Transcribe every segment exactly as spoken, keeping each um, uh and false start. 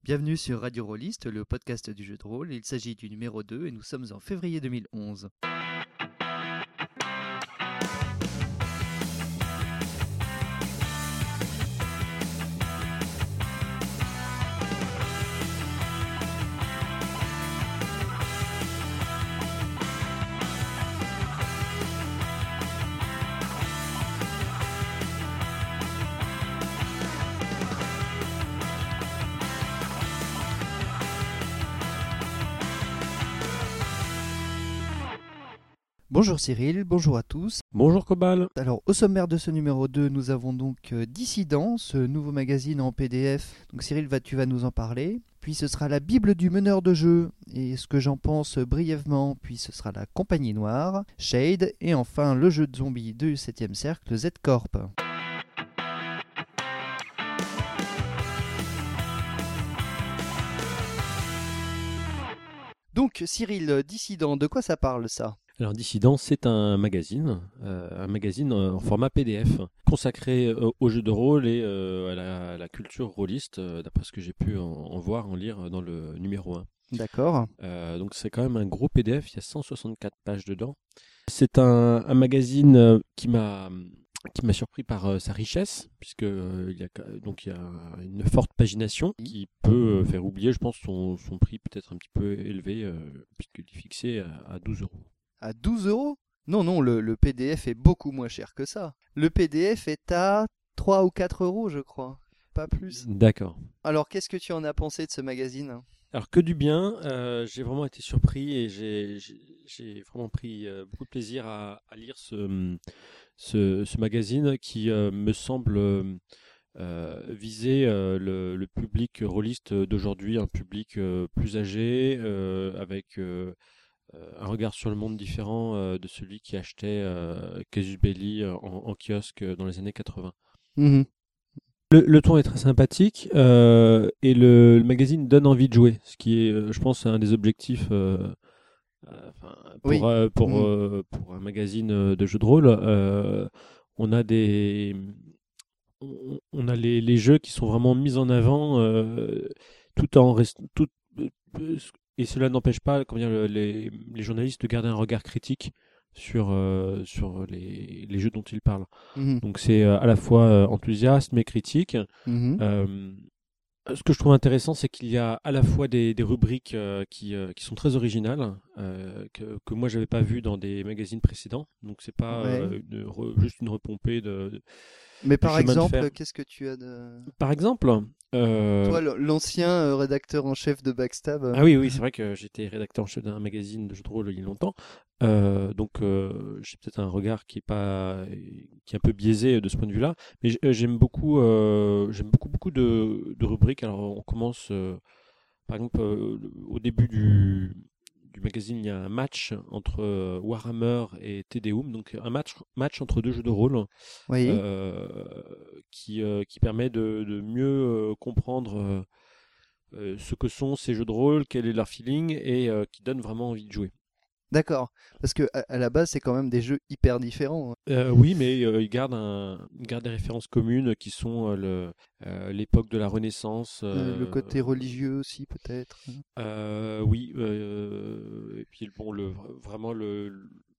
Bienvenue sur Radio Rolliste, le podcast du jeu de rôle. Il s'agit du numéro deux et nous sommes en février deux mille onze. Bonjour Cyril, bonjour à tous. Bonjour Cobal. Alors au sommaire de ce numéro deux, nous avons donc euh, Dissident, ce nouveau magazine en P D F. Donc Cyril, va, tu vas nous en parler. Puis ce sera la Bible du meneur de jeu et ce que j'en pense brièvement. Puis ce sera la Compagnie Noire, Shade et enfin le jeu de zombies du septième cercle, Z-Corp. Donc Cyril, Dissident, de quoi ça parle ça ? Alors Dissident, c'est un magazine, euh, un magazine en format P D F, consacré euh, aux jeux de rôle et euh, à, la, à la culture rôliste, euh, d'après ce que j'ai pu en, en voir, en lire dans le numéro un. D'accord. Euh, donc c'est quand même un gros P D F, il y a cent soixante-quatre pages dedans. C'est un, un magazine euh, qui m'a... qui m'a surpris par euh, sa richesse, puisque euh, il y a donc il y a une forte pagination qui peut euh, faire oublier, je pense, son, son prix peut-être un petit peu élevé, euh, puisqu'il est fixé à, à douze euros. À douze euros ? Non, non, le, le P D F est beaucoup moins cher que ça. Le P D F est à trois ou quatre euros, je crois. Pas plus. D'accord. Alors, qu'est-ce que tu en as pensé de ce magazine ? Alors que du bien, euh, j'ai vraiment été surpris et j'ai, j'ai, j'ai vraiment pris euh, beaucoup de plaisir à, à lire ce, ce, ce magazine qui euh, me semble euh, viser euh, le, le public rôliste d'aujourd'hui, un public euh, plus âgé, euh, avec euh, un regard sur le monde différent euh, de celui qui achetait euh, Casus Belli en, en kiosque dans les années quatre-vingts. Mmh. Le, le ton est très sympathique euh, et le, le magazine donne envie de jouer, ce qui est, euh, je pense, un des objectifs euh, euh, pour, Oui. euh, pour, Mmh. euh, pour un magazine de jeux de rôle. Euh, on a des, on, on a les, les jeux qui sont vraiment mis en avant, euh, tout en rest, tout, euh, et cela n'empêche pas, comment dire, le- les, les journalistes de garder un regard critique sur, euh, sur les, les jeux dont ils parlent. Mmh. Donc c'est euh, à la fois euh, enthousiaste mais critique. Mmh. Euh, ce que je trouve intéressant, c'est qu'il y a à la fois des, des rubriques euh, qui, euh, qui sont très originales, euh, que, que moi j'avais pas vues dans des magazines précédents. Donc c'est pas Ouais. euh, une re- juste une repompée de, de- Mais du par chemin de exemple, fer. qu'est-ce que tu as de... Par exemple, euh, Toi, l- l'ancien euh, rédacteur en chef de Backstab. ah oui, oui, c'est vrai que j'étais rédacteur en chef d'un magazine de jeux de rôle il y a longtemps. Euh, donc euh, j'ai peut-être un regard qui est pas qui est un peu biaisé de ce point de vue-là, mais j- euh, j'aime beaucoup euh, j'aime beaucoup beaucoup de, de rubriques. Alors on commence euh, par exemple euh, le- au début du du magazine, il y a un match entre euh, Warhammer et Te Deum, donc un match match entre deux jeux de rôle Oui. euh, qui euh, qui permet de, de mieux euh, comprendre euh, euh, ce que sont ces jeux de rôle, quel est leur feeling et euh, qui donne vraiment envie de jouer. D'accord. Parce que à, à la base, c'est quand même des jeux hyper différents. Euh, oui, mais euh, ils gardent, un, ils gardent des références communes qui sont euh, le, euh, l'époque de la Renaissance. Euh, euh, le côté religieux aussi, peut-être. euh, oui, euh, et puis bon, le, vraiment le,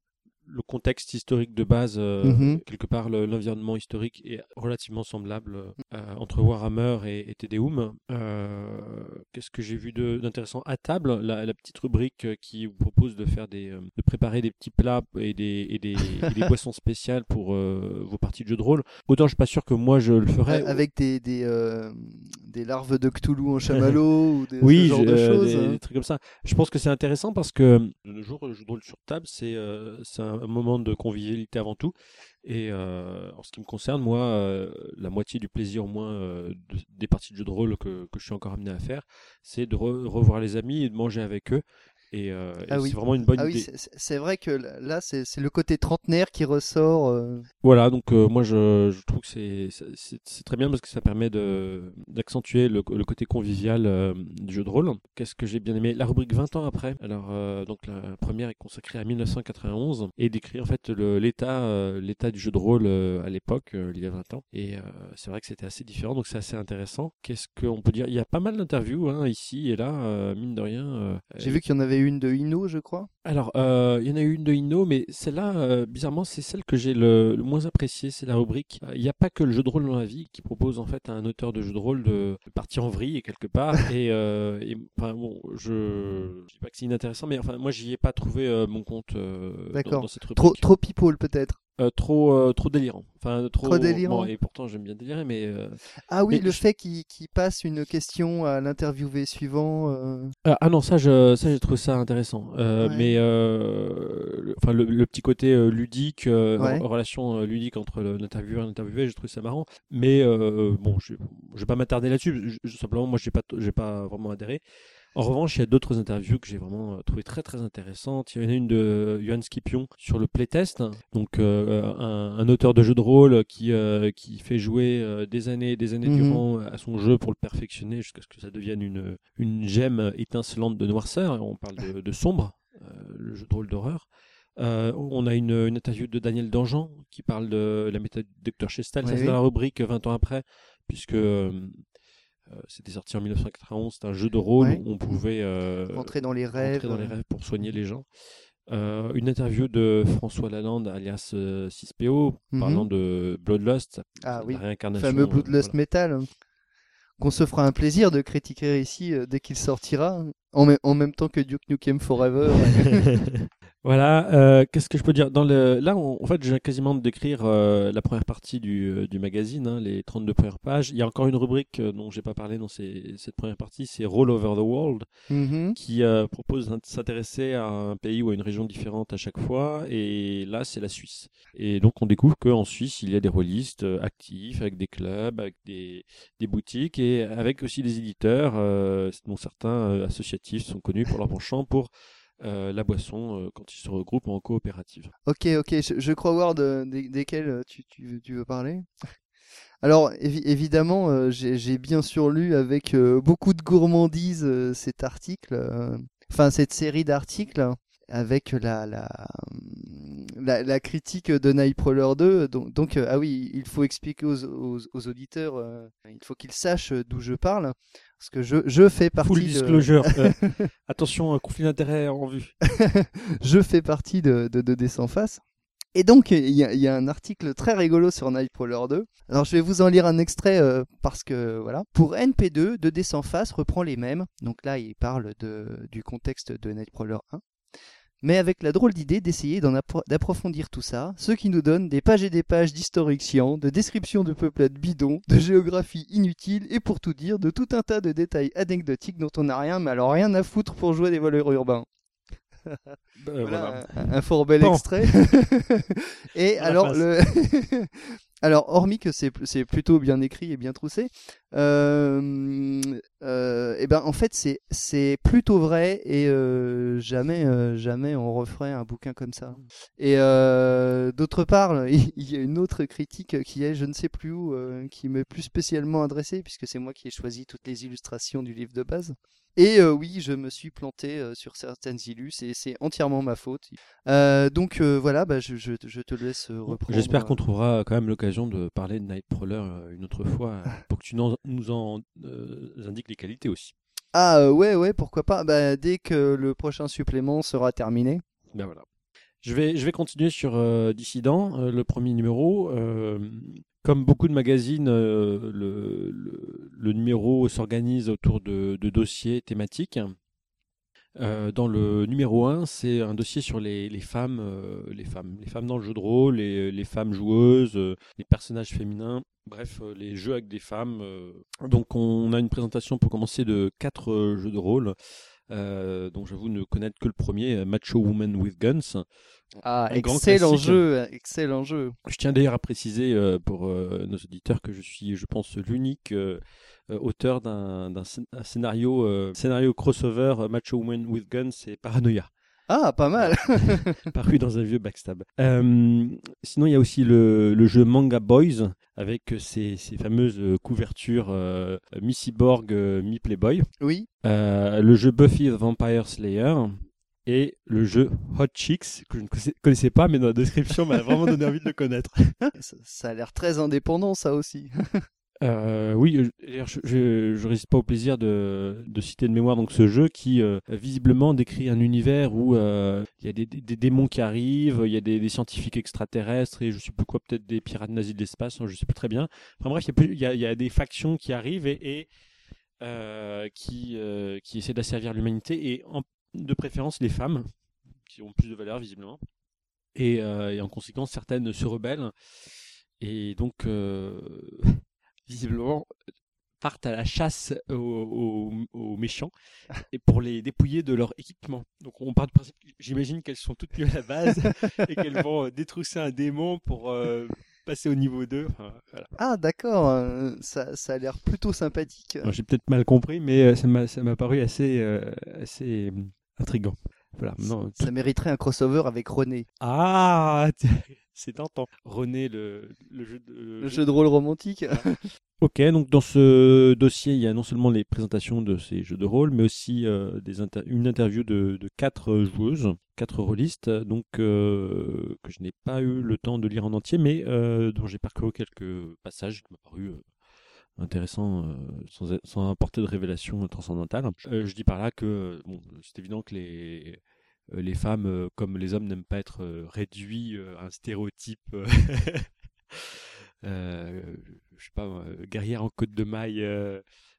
le contexte historique de base, euh, Mhm. quelque part le- l'environnement historique est relativement semblable euh, entre Warhammer et, et Te Deum. Euh, qu'est-ce que j'ai vu de- d'intéressant à table, la, la petite rubrique euh, qui vous propose de faire des, euh, de préparer des petits plats et des, et des, et des boissons spéciales pour euh, vos parties de jeux de rôle. Autant je suis pas sûr que moi je le ferais. Euh, Avec des, des, euh, des larves de Cthulhu en chamallow ou des, Oui, ce genre je- de euh, choses. des, hein. des trucs comme ça. Je pense que c'est intéressant parce que de nos jours, le jeu de rôle sur table, c'est euh, c'est un moment de convivialité avant tout. Et euh, en ce qui me concerne, moi, euh, la moitié du plaisir au moins euh, de- des parties de jeu de rôle que, que je suis encore amené à faire, c'est de re- revoir les amis et de manger avec eux. Et, euh, et Ah oui. c'est vraiment une bonne Ah oui, idée. c'est, c'est vrai que là, c'est, c'est le côté trentenaire qui ressort. euh. Voilà, donc euh, moi je, je trouve que c'est, c'est, c'est très bien parce que ça permet de, d'accentuer le, le côté convivial euh, du jeu de rôle. Qu'est-ce que j'ai bien aimé? La rubrique vingt ans après. Alors, euh, donc la première est consacrée à mille neuf cent quatre-vingt-onze et décrit en fait le, l'état, euh, l'état du jeu de rôle euh, à l'époque, euh, il y a vingt ans. Et euh, c'est vrai que c'était assez différent, donc c'est assez intéressant. Qu'est-ce qu'on peut dire? Il y a pas mal d'interviews hein, ici et là, euh, mine de rien. Euh, J'ai vu qu'il y en avait une de Ino, je crois. Alors, euh, il y en a eu une de Inno, mais celle-là, euh, bizarrement, c'est celle que j'ai le, le moins appréciée. C'est la rubrique. Euh, Il n'y a pas que le jeu de rôle dans la vie qui propose en fait à un auteur de jeu de rôle de, de partir en vrille quelque part. et, euh, et, enfin bon, je je dis pas que c'est inintéressant, mais enfin moi j'y ai pas trouvé euh, mon compte euh, dans, D'accord. dans cette Trop, rubrique. trop people peut-être. Euh, trop, euh, trop délirant. Enfin, trop. Trop délirant. Bon, et pourtant j'aime bien délirer, mais. Euh, Ah oui, mais le je- fait qu'il, qu'il passe une question à l'interviewé suivant. euh, Ah, ah non, ça, je, ça j'ai trouvé ça intéressant. Euh, Ouais. Mais euh, le, enfin, le, le petit côté euh, ludique, euh, Ouais. en- relation euh, ludique entre le- l'intervieweur et l'interviewé, j'ai trouvé ça marrant. Mais euh, bon, je, je vais pas m'attarder là-dessus. Je- je- simplement, moi, j'ai pas, j'ai pas vraiment adhéré. En revanche, il y a d'autres interviews que j'ai vraiment euh, trouvé très très intéressantes. Il y en a une de Johan Scipion sur le playtest, donc euh, un, un auteur de jeu de rôle qui, euh, qui fait jouer euh, des années et des années Mhm. durant à son jeu pour le perfectionner jusqu'à ce que ça devienne une, une gemme étincelante de noirceur. On parle de, de Sombre, euh, le jeu de rôle d'horreur. Euh, on a une, une interview de Daniel Dangean qui parle de la méthode du docteur Chestal. Oui, Ça, c'est oui. dans la rubrique vingt ans après, puisque euh, euh, c'était sorti en mille neuf cent quatre-vingt-onze. C'était un jeu de rôle Ouais. où on pouvait euh, Rentrer dans les rêves. rentrer dans les euh. rêves pour soigner les gens. Euh, une interview de François Lalande, alias euh, six P O, Mhm. parlant de Bloodlust, Ah la oui. réincarnation. Fameux euh, Bloodlust voilà. Metal. hein, Qu'on se fera un plaisir de critiquer ici euh, dès qu'il sortira. En, me- en même temps que Duke Nukem Forever. Voilà, euh, qu'est-ce que je peux dire? Dans le... Là, on- en fait, je viens quasiment de décrire euh, la première partie du, euh, du magazine, hein, les trente-deux premières pages. Il y a encore une rubrique euh, dont j'ai pas parlé dans ces- cette première partie, c'est Roll Over the World, Mhm. qui euh, propose de s'intéresser à un pays ou à une région différente à chaque fois. Et là, c'est la Suisse. Et donc, on découvre qu'en Suisse, il y a des rôlistes euh, actifs, avec des clubs, avec des, des boutiques, et avec aussi des éditeurs, euh, dont certains euh, associatifs sont connus pour leur penchant pour euh, la boisson euh, quand ils se regroupent en coopérative. Ok, ok, je, je crois voir de, des- desquels euh, tu, tu, tu veux parler. Alors, évi- évidemment, euh, j'ai j'ai bien sûr lu avec euh, beaucoup de gourmandise euh, cet article, euh, enfin cette série d'articles, avec la, la, la, la critique de Nightcrawler deux. Donc, donc, euh, ah oui, il faut expliquer aux, aux, aux auditeurs, euh, il faut qu'ils sachent d'où je parle, parce que je, je fais partie Full de... disclosure. euh, attention, euh, conflit d'intérêt en vue. je fais partie de, de, de Dés sans face. Et donc, il y, a- il y a un article très rigolo sur Nightcrawler deux. Alors, je vais vous en lire un extrait euh, parce que, voilà. Pour N P deux, deux Dés sans face reprend les mêmes. Donc là, il parle de, du contexte de Nightcrawler un. Mais avec la drôle d'idée d'essayer d'en appro- d'approfondir tout ça, ce qui nous donne des pages et des pages d'historique chiant, de descriptions de peuplades bidons, de géographie inutile et pour tout dire, de tout un tas de détails anecdotiques dont on n'a rien, mais alors rien à foutre pour jouer des voleurs urbains. Euh, Voilà, voilà. un, un fort bel Bon. extrait. Et Dans la alors, face. le... alors, hormis que c'est c'est plutôt bien écrit et bien troussé, euh, euh, et ben en fait c'est c'est plutôt vrai et euh, jamais euh, jamais on referait un bouquin comme ça. Et euh, d'autre part, il y a une autre critique qui est je ne sais plus où, euh, qui m'est plus spécialement adressée puisque c'est moi qui ai choisi toutes les illustrations du livre de base. Et euh, oui, je me suis planté euh, sur certaines illus et c'est entièrement ma faute. Euh, donc euh, voilà, bah, je, je, je te laisse euh, reprendre. J'espère qu'on euh, trouvera quand même l'occasion de parler de Nightcrawler euh, une autre fois euh, pour que tu n'en- nous en euh, indiques les qualités aussi. Ah euh, ouais, ouais, pourquoi pas. Bah, dès que le prochain supplément sera terminé. Ben voilà. Je vais, je vais continuer sur euh, Dissident, euh, le premier numéro. Euh, comme beaucoup de magazines, euh, le, le, le numéro s'organise autour de, de dossiers thématiques. Euh, dans le numéro un, c'est un dossier sur les, les femmes, euh, les femmes, les femmes dans le jeu de rôle, les, les femmes joueuses, euh, les personnages féminins, bref, euh, les jeux avec des femmes. euh. Donc on a une présentation pour commencer de quatre euh, jeux de rôle euh, dont j'avoue ne connaître que le premier, Macho Woman with Guns. Ah, Un grand excellent classique. jeu, excellent jeu. Je tiens d'ailleurs à préciser euh, pour euh, nos auditeurs que je suis, je pense, l'unique euh, euh, auteur d'un, d'un scén- un scénario, euh, scénario crossover euh, Macho Woman with Guns et Paranoia, Ah, pas mal. paru dans un vieux backstab. Euh, sinon, il y a aussi le, le jeu Manga Boys avec ses, ses fameuses euh, couvertures euh, mi-cyborg, euh, mi-playboy. Oui. Euh, le jeu Buffy the Vampire Slayer et le jeu Hot Chicks, que je ne connaissais- connaissais pas, mais dans la description m'a vraiment donné envie de le connaître. Ça, ça a l'air très indépendant, ça aussi. Euh, oui, euh, d'ailleurs, je, je, je résiste pas au plaisir de, de citer de mémoire donc ce jeu qui euh, visiblement décrit un univers où euh, il y a des, des, des démons qui arrivent, il y a des, des scientifiques extraterrestres et je sais plus quoi, peut-être des pirates nazis de l'espace, hein, je sais plus très bien. Enfin bref, il y a, plus- il y a, il y a des factions qui arrivent et, et euh, qui, euh, qui essaient d'asservir l'humanité et en, de préférence les femmes qui ont plus de valeur visiblement. Et, euh, et en conséquence, certaines se rebellent et donc euh, visiblement partent à la chasse aux, aux- aux méchants et pour les dépouiller de leur équipement. Donc on part du principe, j'imagine qu'elles sont toutes mieux à la base et qu'elles vont euh, détrousser un démon pour euh, passer au niveau deux. Enfin, voilà. Ah, d'accord. euh, Ça, ça a l'air plutôt sympathique. Moi, j'ai peut-être mal compris, mais euh, ça m'a ça m'a paru assez euh, assez euh, intriguant. Voilà. Non, tout- Ça mériterait un crossover avec René, Ah, c'est tentant. René, le, le jeu de, le jeu de rôle romantique. Voilà. Ok, donc dans ce dossier, il y a non seulement les présentations de ces jeux de rôle, mais aussi euh, des inter- une interview de, de quatre joueuses, quatre rôlistes, donc euh, que je n'ai pas eu le temps de lire en entier, mais euh, dont j'ai parcouru quelques passages qui m'ont paru euh, intéressants, euh, sans, sans apporter de révélation transcendantale. Euh, je dis par là que bon, c'est évident que les euh, les femmes, euh, comme les hommes, n'aiment pas être euh, réduits euh, à un stéréotype. euh, euh, je sais pas, moi, guerrière en côte de maille euh,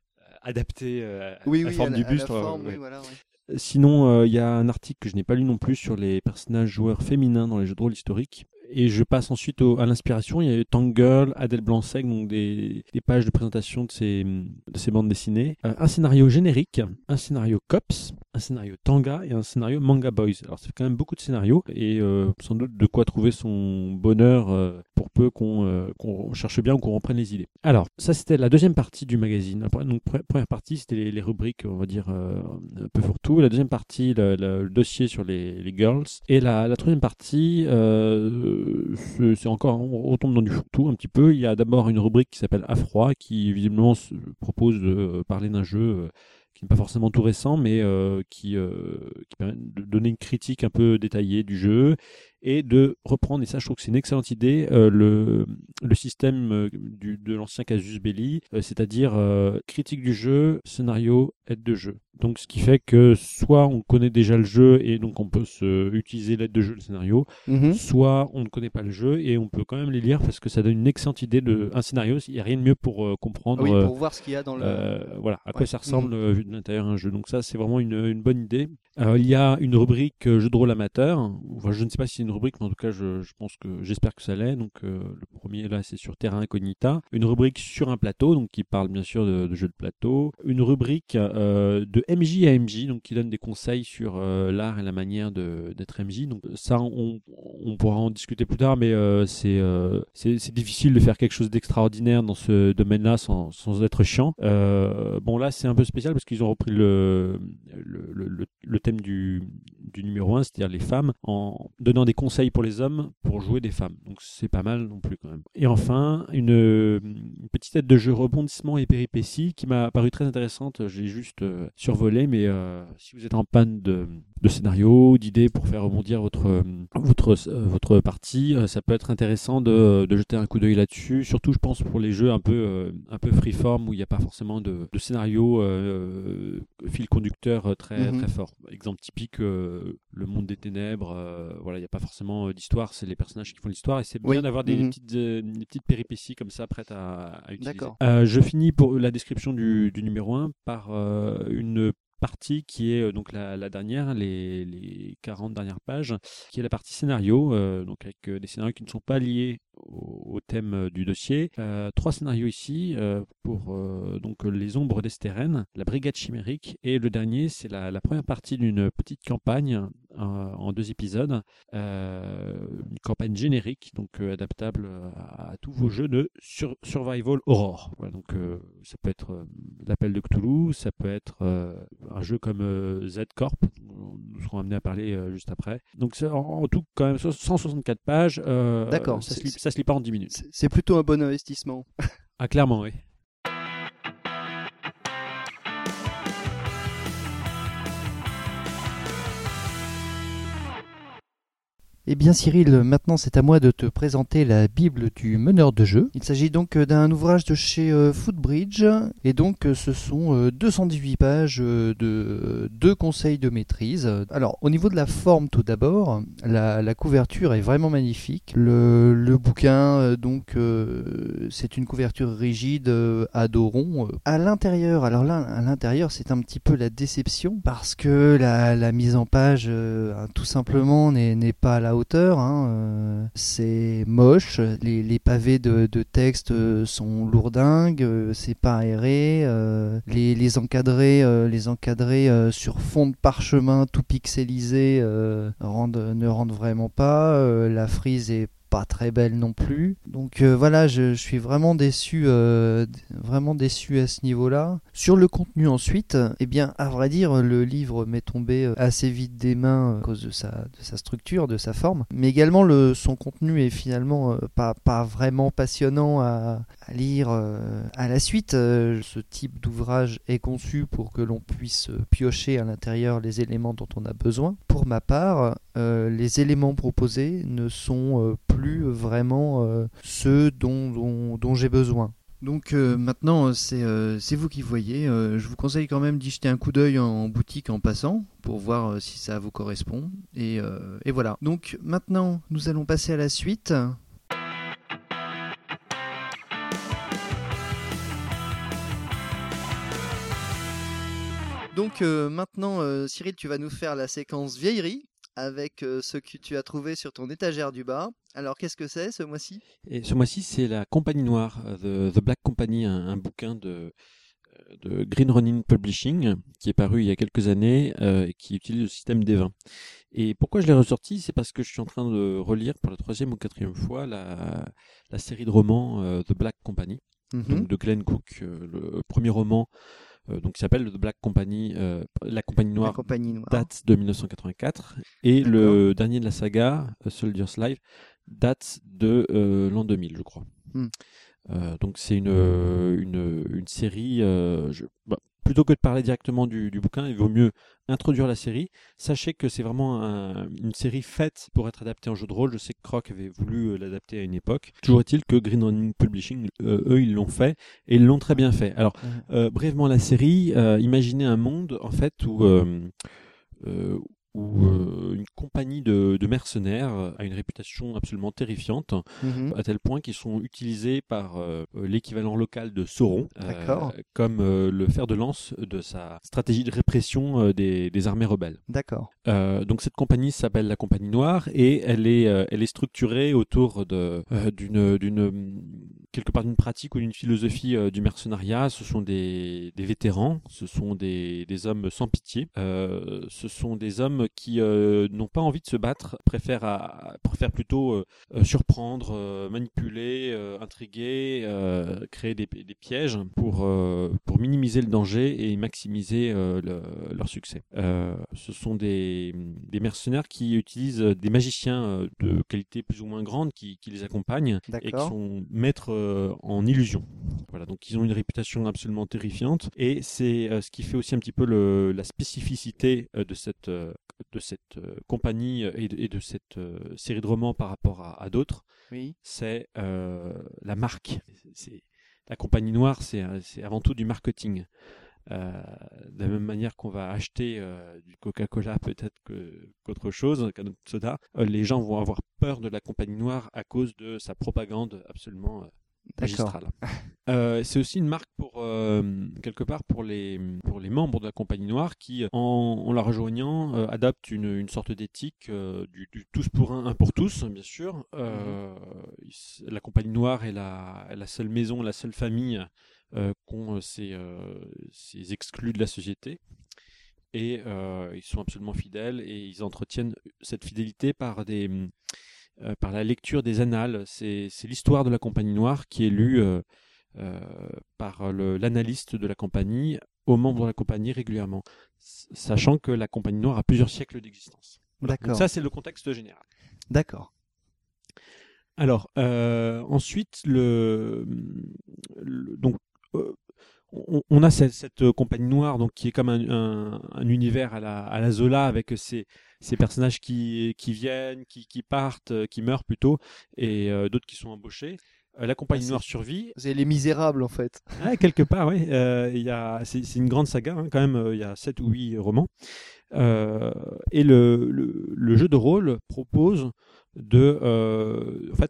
adaptée euh, Oui, à la oui, forme à la, du à la buste. enfin, forme, ouais. oui, voilà, ouais. Sinon, il y a un article que je n'ai pas lu non plus sur les personnages joueurs féminins dans les jeux de rôle historiques. Et je passe ensuite au- à l'inspiration. Il y a eu Tangle, Adèle Blanc-Sec, donc des, des pages de présentation de ces, de ces bandes dessinées. Euh, un scénario générique, un scénario Cops, un scénario Tanga et un scénario Manga Boys. Alors, ça fait quand même beaucoup de scénarios et euh, sans doute de quoi trouver son bonheur euh, pour peu qu'on euh, qu'on cherche bien ou qu'on reprenne les idées. Alors, ça, c'était la deuxième partie du magazine. Après, donc, pre- première partie, c'était les, les rubriques, on va dire, euh, un peu fourre-tout. La deuxième partie, le, le- le dossier sur les, les girls. Et la, la troisième partie, euh, c'est c'est encore, on retombe dans du fourre-tout un petit peu. Il y a d'abord une rubrique qui s'appelle À froid, qui visiblement se propose de parler d'un jeu euh, qui n'est pas forcément tout récent, mais euh, qui, euh, qui permet de donner une critique un peu détaillée du jeu et de reprendre, et ça je trouve que c'est une excellente idée, euh, le, le système euh, du, de l'ancien Casus Belli, euh, c'est-à-dire euh, critique du jeu, scénario, aide de jeu. Donc ce qui fait que soit on connaît déjà le jeu et donc on peut se, utiliser l'aide de jeu, le scénario, Mhm. soit on ne connaît pas le jeu et on peut quand même les lire parce que ça donne une excellente idée de un scénario. Il n'y a rien de mieux pour euh, comprendre Oui, euh, pour voir ce qu'il y a dans le. euh, voilà, à quoi Ouais. ça ressemble Mhm. euh, vu de l'intérieur un jeu. Donc ça, c'est vraiment une, une bonne idée. Euh, il y a une rubrique euh, jeu de rôle amateur. Enfin, je ne sais pas si c'est une rubrique, mais en tout cas, je, je pense que j'espère que ça l'est. Donc euh, le premier là, c'est sur Terra Incognita. Une rubrique sur un plateau, donc qui parle bien sûr de, de jeux de plateau. Une rubrique euh, de M J à M J, donc qui donne des conseils sur euh, l'art et la manière de, d'être M J. Donc ça, on, on pourra en discuter plus tard, mais euh, c'est, euh, c'est c'est difficile de faire quelque chose d'extraordinaire dans ce domaine-là sans, sans être chiant. Euh, bon là, c'est un peu spécial parce qu'ils ont repris le le, le, le, le thème du, du numéro un, c'est-à-dire les femmes, en donnant des conseils pour les hommes pour jouer des femmes. Donc c'est pas mal non plus quand même. Et enfin, une, une petite aide de jeu rebondissement et péripéties qui m'a paru très intéressante. J'ai juste euh, survolé, mais euh, si vous êtes en panne de, de scénario, d'idées pour faire rebondir votre, euh, votre, euh, votre partie, euh, ça peut être intéressant de, de jeter un coup d'œil là-dessus. Surtout, je pense, pour les jeux un peu, euh, un peu freeform où il n'y a pas forcément de, de scénario euh, fil conducteur euh, très, Mhm. très fort. Exemple typique, euh, le monde des ténèbres, euh, voilà, il n'y a pas forcément euh, d'histoire, c'est les personnages qui font l'histoire et c'est bien Oui. d'avoir des, Mhm. petites, euh, des petites péripéties comme ça prêtes à, à utiliser. D'accord. Euh, je finis pour la description du, du numéro un par euh, une partie qui est euh, donc la, la dernière, les, les quarante dernières pages, qui est la partie scénario, euh, donc avec euh, des scénarios qui ne sont pas liés au, au thème du dossier. Euh, trois scénarios ici euh, pour euh, donc les ombres d'Estérène, la brigade chimérique, et le dernier c'est la, la première partie d'une petite campagne euh, en deux épisodes, euh, une campagne générique donc euh, adaptable à, à tous vos jeux de sur, survival horror. Voilà, donc euh, ça peut être euh, l'appel de Cthulhu, ça peut être euh, un jeu comme euh, Z-Corp, nous serons amenés à parler euh, juste après. Donc c'est en, en tout quand même cent soixante-quatre pages. Euh, D'accord. Ça c'est- se, lit, ça se lit pas en dix minutes. C'est c'est plutôt un bon investissement. Ah clairement oui. Eh bien Cyril, maintenant c'est à moi de te présenter la Bible du meneur de jeu. Il s'agit donc d'un ouvrage de chez euh, Footbridge, et donc euh, ce sont euh, deux cent dix-huit pages euh, de deux conseils de maîtrise. Alors au niveau de la forme tout d'abord, la, la couverture est vraiment magnifique. Le, le bouquin, euh, donc euh, c'est une couverture rigide euh, à dos rond. À l'intérieur, alors là à l'intérieur c'est un petit peu la déception parce que la, la mise en page euh, tout simplement n'est, n'est pas à la hauteur, hein, euh, c'est moche, les, les pavés de, de texte euh, sont lourdingues, euh, c'est pas aéré, euh, les, les encadrés, euh, les encadrés euh, sur fond de parchemin tout pixelisé euh, rendent, ne rendent vraiment pas, euh, la frise est pas très belle non plus. Donc euh, voilà, je, je suis vraiment déçu, euh, vraiment déçu à ce niveau-là. Sur le contenu ensuite, eh bien, à vrai dire, le livre m'est tombé assez vite des mains à cause de sa, de sa structure, de sa forme. Mais également, le, son contenu est finalement euh, pas, pas vraiment passionnant à, à lire euh, à la suite. Euh, ce type d'ouvrage est conçu pour que l'on puisse piocher à l'intérieur les éléments dont on a besoin. Pour ma part, euh, les éléments proposés ne sont euh, plus vraiment euh, ceux dont, dont, dont j'ai besoin. Donc euh, maintenant, c'est, euh, c'est vous qui voyez. Euh, je vous conseille quand même d'y jeter un coup d'œil en, en boutique en passant pour voir euh, si ça vous correspond. Et, euh, et voilà. Donc maintenant, nous allons passer à la suite. Donc euh, maintenant, euh, Cyril, tu vas nous faire la séquence vieillerie avec euh, ce que tu as trouvé sur ton étagère du bas. Alors, qu'est-ce que c'est ce mois-ci ? Et ce mois-ci, c'est la Compagnie Noire, euh, The, The Black Company, un, un bouquin de, de Green Ronin Publishing qui est paru il y a quelques années euh, et qui utilise le système des vingt. Et pourquoi je l'ai ressorti ? C'est parce que je suis en train de relire pour la troisième ou quatrième fois la, la série de romans euh, The Black Company, mm-hmm. donc de Glenn Cook, euh, le premier roman. Euh, donc, qui s'appelle The Black Company, euh, la Compagnie Noire, la Compagnie Noire, date de dix-neuf cent quatre-vingt-quatre, et D'accord. le dernier de la saga, A Soldier's Life, date de euh, l'an deux mille, je crois. Mm. Euh, donc c'est une, une, une série, euh, je, bah, plutôt que de parler directement du, du bouquin, il vaut mieux introduire la série. Sachez que c'est vraiment un, une série faite pour être adaptée en jeu de rôle. Je sais que Croc avait voulu l'adapter à une époque. Toujours est-il que Green Ronin Publishing, euh, eux, ils l'ont fait et ils l'ont très bien fait. Alors, euh, brièvement, la série, euh, imaginez un monde en fait où... Euh, euh, où euh, une compagnie de, de mercenaires a une réputation absolument terrifiante, mmh. à tel point qu'ils sont utilisés par euh, l'équivalent local de Sauron euh, comme euh, le fer de lance de sa stratégie de répression euh, des, des armées rebelles. D'accord. Euh, donc cette compagnie s'appelle la Compagnie Noire et elle est, euh, elle est structurée autour de, euh, d'une, d'une, quelque part d'une pratique ou d'une philosophie euh, du mercenariat. Ce sont des, des vétérans, ce sont des, des hommes sans pitié, euh, ce sont des hommes qui euh, n'ont pas envie de se battre, préfèrent, à, préfèrent plutôt euh, surprendre, euh, manipuler, euh, intriguer, euh, créer des, des pièges pour, euh, pour minimiser le danger et maximiser euh, le, leur succès. Euh, ce sont des, des mercenaires qui utilisent des magiciens de qualité plus ou moins grande qui, qui les accompagnent D'accord. et qui sont maîtres euh, en illusion. Voilà, donc ils ont une réputation absolument terrifiante et c'est euh, ce qui fait aussi un petit peu le, la spécificité euh, de cette euh, de cette euh, compagnie et de, et de cette euh, série de romans par rapport à, à d'autres, oui. c'est euh, la marque. C'est, la Compagnie Noire, c'est, c'est avant tout du marketing. Euh, de la même manière qu'on va acheter euh, du Coca-Cola peut-être que, qu'autre chose, qu'un autre soda, euh, les gens vont avoir peur de la Compagnie Noire à cause de sa propagande absolument... Euh, magistrale. Euh, c'est aussi une marque pour euh, quelque part pour les pour les membres de la Compagnie Noire qui, en, en la rejoignant, euh, adoptent une, une sorte d'éthique euh, du, du tous pour un, un pour tous, bien sûr. Euh, mmh. La Compagnie Noire est la, la seule maison, la seule famille euh, qu'ont ces, euh, ces exclus de la société. Et euh, ils sont absolument fidèles et ils entretiennent cette fidélité par des euh, par la lecture des annales. C'est, c'est l'histoire de la Compagnie Noire qui est lue euh, Euh, par le, l'analyste de la compagnie aux membres de la compagnie régulièrement, sachant que la Compagnie Noire a plusieurs siècles d'existence. Voilà. Donc ça, c'est le contexte général. D'accord. Alors, euh, ensuite, le, le donc euh, on, on a cette, cette Compagnie Noire donc qui est comme un, un, un univers à la, à la Zola avec ces, ces personnages qui, qui viennent, qui, qui partent, qui meurent plutôt, et euh, d'autres qui sont embauchés. La Compagnie ah, Noire survit. C'est Les Misérables, en fait. Ah, quelque part, oui. Euh, y a, c'est, c'est une grande saga, hein, quand même. Il y a sept ou huit romans. Euh, et le, le, le jeu de rôle propose de, euh, en fait,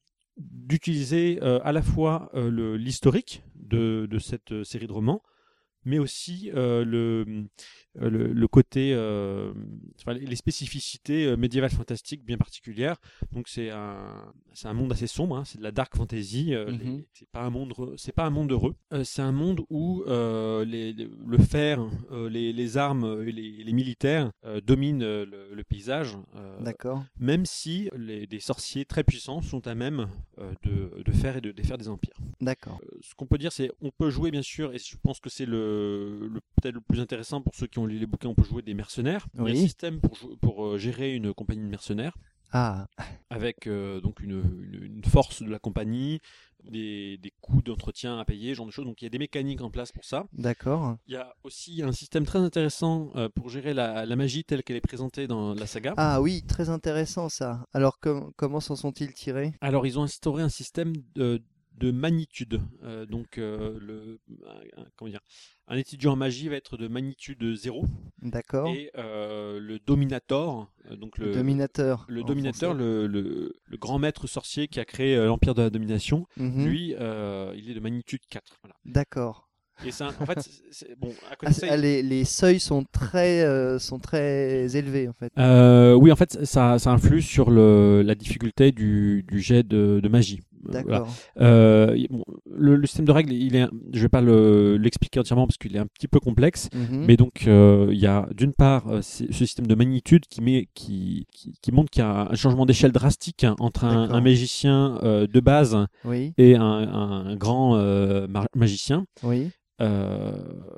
d'utiliser euh, à la fois euh, le, l'historique de, de cette série de romans, mais aussi euh, le, le, le côté, euh, enfin, les spécificités médiévales fantastiques bien particulières. Donc c'est un, c'est un monde assez sombre, hein, c'est de la dark fantasy. Euh, mm-hmm. les, c'est pas un monde, c'est pas un monde heureux. Euh, c'est un monde où euh, les, les, le fer, euh, les, les armes et les, les militaires euh, dominent le, le paysage. Euh, D'accord. Même si les, des sorciers très puissants sont à même euh, de, de faire et de défaire des empires. D'accord. Euh, ce qu'on peut dire, c'est on peut jouer bien sûr, et je pense que c'est le, le peut-être le plus intéressant pour ceux qui ont lu les bouquins, on peut jouer des mercenaires. Oui. Il y a un système pour, pour euh, gérer une compagnie de mercenaires. Ah. Avec euh, donc une, une, une force de la compagnie, des, des coûts d'entretien à payer, ce genre de choses. Donc il y a des mécaniques en place pour ça. D'accord. Il y a aussi un système très intéressant euh, pour gérer la, la magie telle qu'elle est présentée dans la saga. Ah oui, très intéressant ça. Alors com- comment s'en sont-ils tirés ? Alors ils ont instauré un système de, de magnitude. Euh, donc euh, le, un, comment dire, un étudiant en magie va être de magnitude zéro. D'accord. Et euh, le dominator, donc le, le dominateur, le, dominateur le, le, le grand maître sorcier qui a créé euh, l'empire de la domination, mm-hmm. lui, euh, il est de magnitude quatre. Voilà. D'accord. Et c'est un, en fait, c'est, c'est, bon, à côté ah, ça, il... les, les seuils sont très, euh, sont très élevés en fait. Euh, oui, en fait, ça, ça influe sur le, la difficulté du, du jet de, de magie. D'accord. Voilà. Euh, bon, le, le système de règles, il est, je vais pas le, l'expliquer entièrement parce qu'il est un petit peu complexe. Mm-hmm. Mais donc, il euh, y a d'une part euh, ce système de magnitude qui, met, qui, qui, qui montre qu'il y a un changement d'échelle drastique hein, entre un, un magicien euh, de base oui. et un, un grand euh, ma- magicien. Oui. Euh,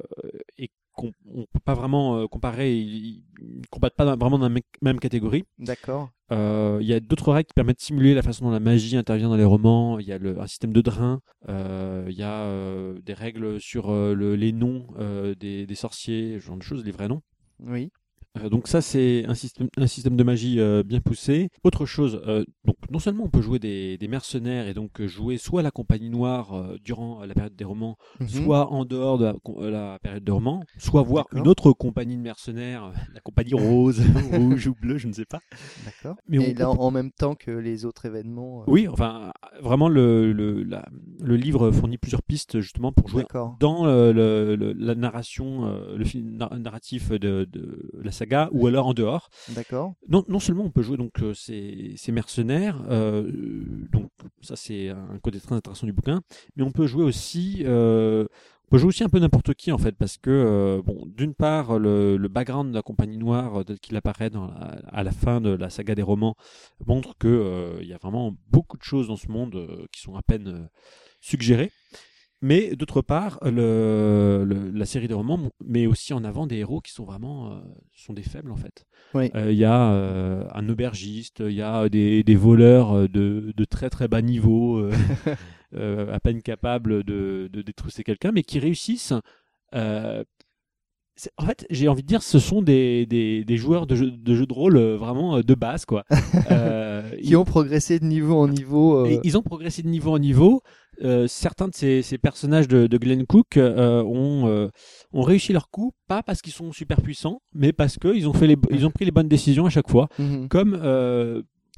et qu'on ne peut pas vraiment euh, comparer, ils ne combattent pas vraiment dans la m- même catégorie. D'accord. Il euh, y a d'autres règles qui permettent de simuler la façon dont la magie intervient dans les romans. Il y a le, un système de drain, il euh, y a euh, des règles sur euh, le, les noms euh, des, des sorciers, ce genre de choses, les vrais noms. Oui. Euh, donc ça c'est un système, un système de magie euh, bien poussé. Autre chose, euh, donc non seulement on peut jouer des, des mercenaires et donc jouer soit la Compagnie Noire euh, durant la période des romans, mm-hmm. soit en dehors de la, la période des romans, soit voir D'accord. une autre compagnie de mercenaires, la Compagnie Rose, rouge ou bleue, je ne sais pas. D'accord. Mais et là peut... en même temps que les autres événements. Euh... Oui, enfin vraiment le, le, la, le livre fournit plusieurs pistes justement pour jouer D'accord. dans le, le, le, la narration, euh, le film narratif de, de la saga ou alors en dehors. D'accord. Non, non seulement on peut jouer donc euh, ces, ces mercenaires, euh, donc ça c'est un côté très intéressant du bouquin, mais on peut jouer aussi, euh, on peut jouer aussi un peu n'importe qui en fait, parce que euh, bon, d'une part le, le background de la Compagnie Noire tel qu'il apparaît dans la, à la fin de la saga des romans montre que il euh, y a vraiment beaucoup de choses dans ce monde euh, qui sont à peine euh, suggérées. Mais d'autre part, le, le, la série de romans met aussi en avant des héros qui sont vraiment euh, sont des faibles en fait. Il oui. euh, y a euh, un aubergiste, il y a des, des voleurs de, de très très bas niveau, euh, euh, à peine capables de, de détrousser quelqu'un, mais qui réussissent. Euh, c'est, en fait, j'ai envie de dire, ce sont des, des, des joueurs de jeux de, jeu de rôle euh, vraiment de base, quoi. euh, qui ils, ont progressé de niveau en niveau. Euh... Ils ont progressé de niveau en niveau. Euh, certains de ces, ces personnages de, de Glenn Cook euh, ont, euh, ont réussi leur coup, pas parce qu'ils sont super puissants, mais parce qu'ils ont, fait les, ils ont pris les bonnes décisions à chaque fois. Mm-hmm. Comme, euh,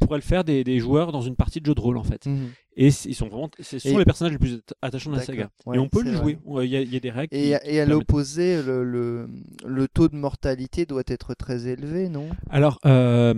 pourraient le faire des, des joueurs dans une partie de jeu de rôle en fait. Mhm. Et ils sont vraiment, ce sont Et- les personnages les plus att- attachants de la D'accord. saga. Ouais, et on peut c'est le vrai. jouer. Il y, a- il y a des règles. Et, qui, et à qui permettent. l'opposé, le, le, le taux de mortalité doit être très élevé, non? Alors, euh,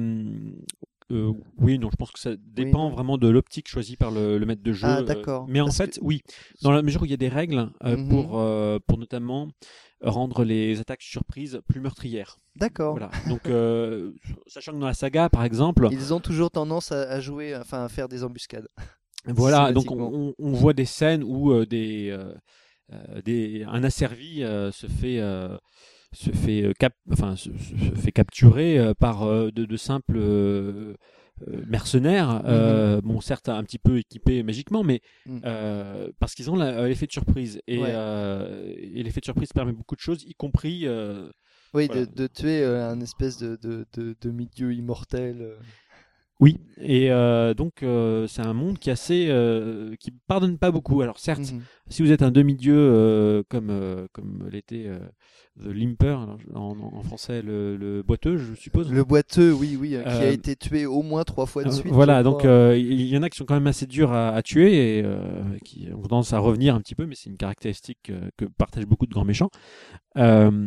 euh, oui, non, je pense que ça dépend non. vraiment de l'optique choisie par le, le maître de jeu. Ah, euh, d'accord. mais en Parce fait, que- oui, dans la mesure où il y a des règles euh, Mhm. pour, euh, pour notamment rendre les attaques surprises plus meurtrières. D'accord. Voilà. Donc, euh, sachant que dans la saga, par exemple, Ils ont toujours tendance à, à jouer, enfin à faire des embuscades. voilà, donc systématiquement. on, on voit des scènes où euh, des, euh, euh, des, un asservi euh, se fait, euh, se fait, euh, cap, enfin, se, se fait capturer euh, par euh, de, de simples euh, euh, mercenaires, euh, bon certes un petit peu équipés magiquement, mais Mhm. euh, parce qu'ils ont la- l'effet de surprise. Et, Ouais. euh, et l'effet de surprise permet beaucoup de choses, y compris... euh, Oui, voilà. de, de tuer euh, un espèce de, de, de, de milieu immortel. euh. Oui, et euh, donc euh, c'est un monde qui est assez, euh, qui pardonne pas beaucoup. Alors certes, Mhm. si vous êtes un demi-dieu euh, comme euh, comme l'était euh, The Limper, alors, en, en français le, le boiteux, je suppose. Le boiteux, oui, oui, euh, qui a Euh, été tué au moins trois fois de Euh, suite. voilà, je donc crois. euh, il y, y en a qui sont quand même assez durs à, à tuer et euh, qui ont tendance à revenir un petit peu, mais c'est une caractéristique euh, que partagent beaucoup de grands méchants. Euh,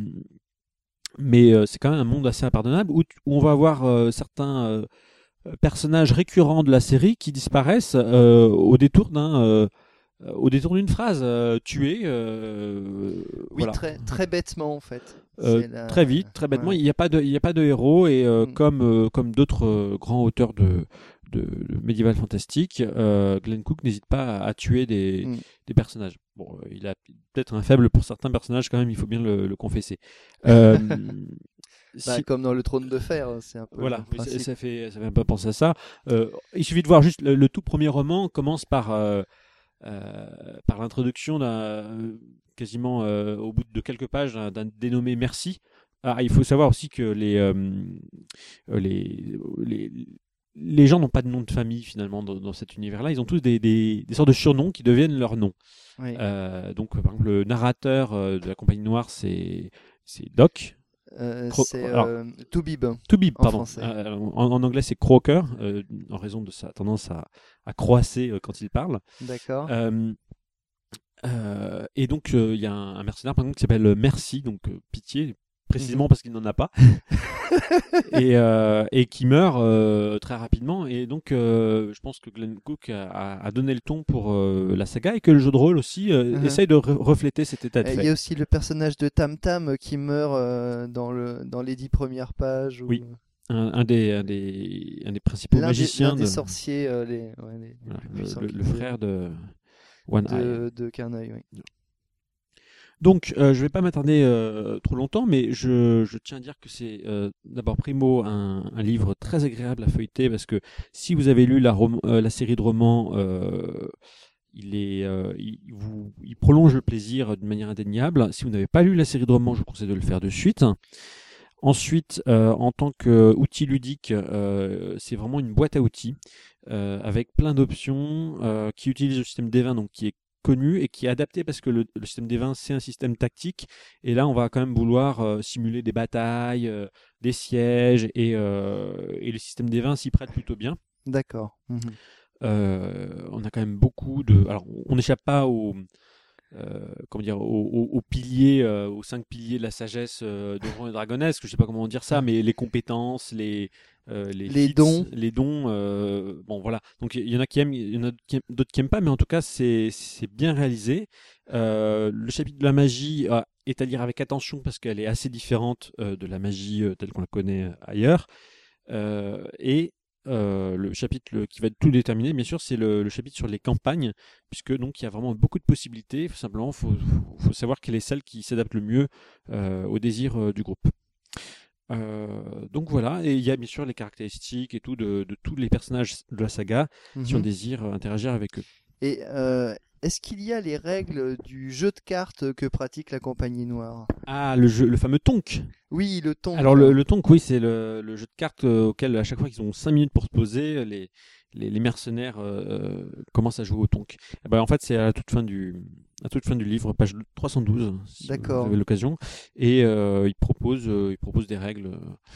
mais euh, c'est quand même un monde assez impardonnable où, tu- où on va avoir euh, certains euh, personnages récurrents de la série qui disparaissent euh, au détour d'un euh, au détour d'une phrase euh, tué euh, Oui, voilà. très, très bêtement en fait. Euh, C'est la- très vite, très bêtement, ouais. il n'y a pas de, il y a pas de héros et euh, Mm. comme euh, comme d'autres euh, grands auteurs de, de, de médiéval fantastique, euh, Glenn Cook n'hésite pas à, à tuer des, Mm. des personnages. Bon, euh, il a peut-être un faible pour certains personnages quand même, il faut bien le, le confesser. Euh, Bah, si- comme dans le Trône de Fer, c'est un peu voilà, le oui, ça, principe. ça fait ça fait un peu penser à ça. Euh, il suffit de voir juste le, le tout premier roman commence par euh, euh, par l'introduction d'un euh, quasiment euh, au bout de quelques pages d'un, d'un dénommé Merci. Ah, il faut savoir aussi que les euh, les, les les gens n'ont pas de nom de famille finalement dans, dans cet univers-là. Ils ont tous des, des, des sortes de surnoms qui deviennent leur nom. Oui. Euh, donc par exemple le narrateur euh, de la Compagnie Noire c'est c'est Doc. Euh, Cro- c'est alors, euh, Toubib. Toubib, En pardon. français. Euh, en, en anglais, c'est Croker, euh, en raison de sa tendance à, à croasser euh, quand il parle. D'accord. Euh, euh, et donc, il euh, y a un, un mercenaire, par exemple, qui s'appelle Merci, donc euh, pitié, précisément Mhm. parce qu'il n'en a pas, et, euh, et qui meurt euh, très rapidement. Et donc, euh, je pense que Glenn Cook a, a donné le ton pour euh, la saga et que le jeu de rôle aussi euh, Mhm. essaye de re- refléter cet état de Et il fait. y a aussi le personnage de Tam Tam qui meurt euh, dans, le, dans les dix premières pages. Ou... Oui. Un, un des, un, des, un des principaux L'un des, magiciens l'un des de, sorciers, euh, les, ouais, les, les voilà, plus le, puissants le- qui le viennent frère de One Eye. de, de Carneuil, oui. Donc, euh, je ne vais pas m'attarder euh, trop longtemps, mais je, je tiens à dire que c'est euh, d'abord primo un, un livre très agréable à feuilleter parce que si vous avez lu la, rom- euh, la série de romans, euh, il, est, euh, il, vous, il prolonge le plaisir d'une manière indéniable. Si vous n'avez pas lu la série de romans, je vous conseille de le faire de suite. Ensuite, euh, en tant qu'outil ludique, euh, c'est vraiment une boîte à outils euh, avec plein d'options euh, qui utilise le système D vingt, donc qui est connu et qui est adapté parce que le, le système D vingt c'est un système tactique et là on va quand même vouloir euh, simuler des batailles, euh, des sièges et, euh, et le système D vingt s'y prête plutôt bien. D'accord. Mhm. Euh, on a quand même beaucoup de... Alors on n'échappe pas aux... Euh, comment dire, aux, aux- aux piliers, euh, aux cinq piliers de la sagesse euh, de Donjons et Dragonesques, je sais pas comment dire ça, mais les compétences, les euh, les, Les feats, dons. les dons, euh, bon voilà. Donc il y en a qui aiment, il y en a d'autres qui aiment- d'autres qui aiment pas, mais en tout cas c'est c'est bien réalisé. Euh, le chapitre de la magie euh, est à lire avec attention parce qu'elle est assez différente euh, de la magie euh, telle qu'on la connaît euh, ailleurs. Euh, et euh, le chapitre le- qui va tout déterminer, bien sûr, c'est le, le chapitre sur les campagnes, puisque donc il y a vraiment beaucoup de possibilités. Simplement, il faut, faut, faut savoir quelle est celle qui s'adapte le mieux euh, au désir euh, du groupe. Euh, donc voilà, et il y a bien sûr les caractéristiques et tout de, de tous les personnages de la saga si on Mhm. désire interagir avec eux. Et euh, est-ce qu'il y a les règles du jeu de cartes que pratique la Compagnie Noire? Ah, le, jeu, le fameux Tonk. Oui, le ton. Alors le, le Tonk, oui, c'est le, le jeu de cartes euh, auquel à chaque fois qu'ils ont cinq minutes pour se poser, les, les, les mercenaires euh, commencent à jouer au Tonk. Et ben, en fait, c'est à la toute fin du, à toute fin du livre, page trois cent douze, si D'accord. vous avez l'occasion. Et euh, ils proposent, euh, ils proposent des règles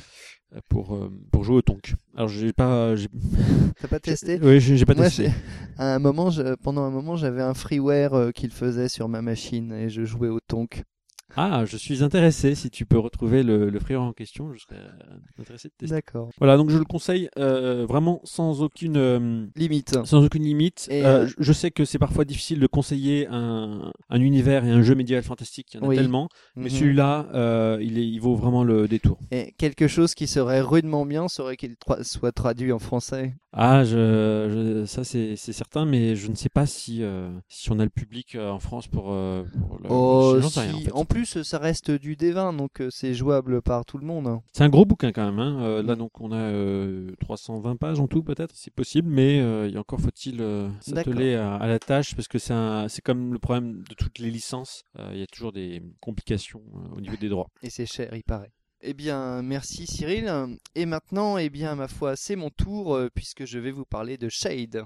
pour, euh, pour jouer au tonk. Alors j'ai pas... J'ai... T'as pas testé? Oui, j'ai, j'ai pas Moi, testé. j'ai- à un moment, je- pendant un moment, j'avais un freeware euh, qu'il faisait sur ma machine et je jouais au tonk. Ah, je suis intéressé. Si tu peux retrouver le, le freeware en question, je serais euh, intéressé de tester. D'accord. Voilà, donc je le conseille euh, vraiment sans aucune, euh, Limite. sans aucune limite. Et, Euh, euh, je- je sais que c'est parfois difficile de conseiller un, un univers et un jeu médiéval fantastique, il y en a Oui. tellement, mais Mhm. celui-là, euh, il, est, il vaut vraiment le détour. Et quelque chose qui serait rudement bien serait qu'il tra- soit traduit en français. Ah, je, je- ça c'est, c'est certain, mais je ne sais pas si, euh, si on a le public euh, en France pour, euh, pour le... Oh, J'en sais rien en si. fait. En plus, ça reste du D vingt, donc euh, c'est jouable par tout le monde. C'est un gros bouquin quand même. Hein. Euh, là, Mm. donc, on a euh, trois cent vingt pages en tout, peut-être, c'est possible, mais euh, il y a encore faut-il euh, s'atteler à, à la tâche parce que c'est, un, c'est comme le problème de toutes les licences. Euh, il y a toujours des complications euh, au niveau des droits. Et c'est cher, il paraît. Eh bien, merci Cyril. Et maintenant, eh bien, ma foi, c'est mon tour euh, puisque je vais vous parler de Shade.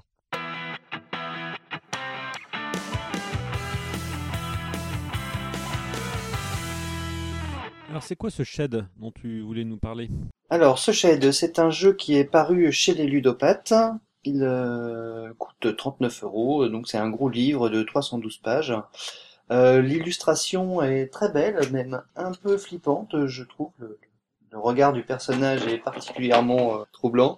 Alors, c'est quoi ce shed dont tu voulais nous parler? Alors, ce Shade, c'est un jeu qui est paru chez les ludopathes. Il euh, coûte trente-neuf euros, donc c'est un gros livre de trois cent douze pages. Euh, l'illustration est très belle, même un peu flippante, je trouve. Le, le regard du personnage est particulièrement euh, troublant.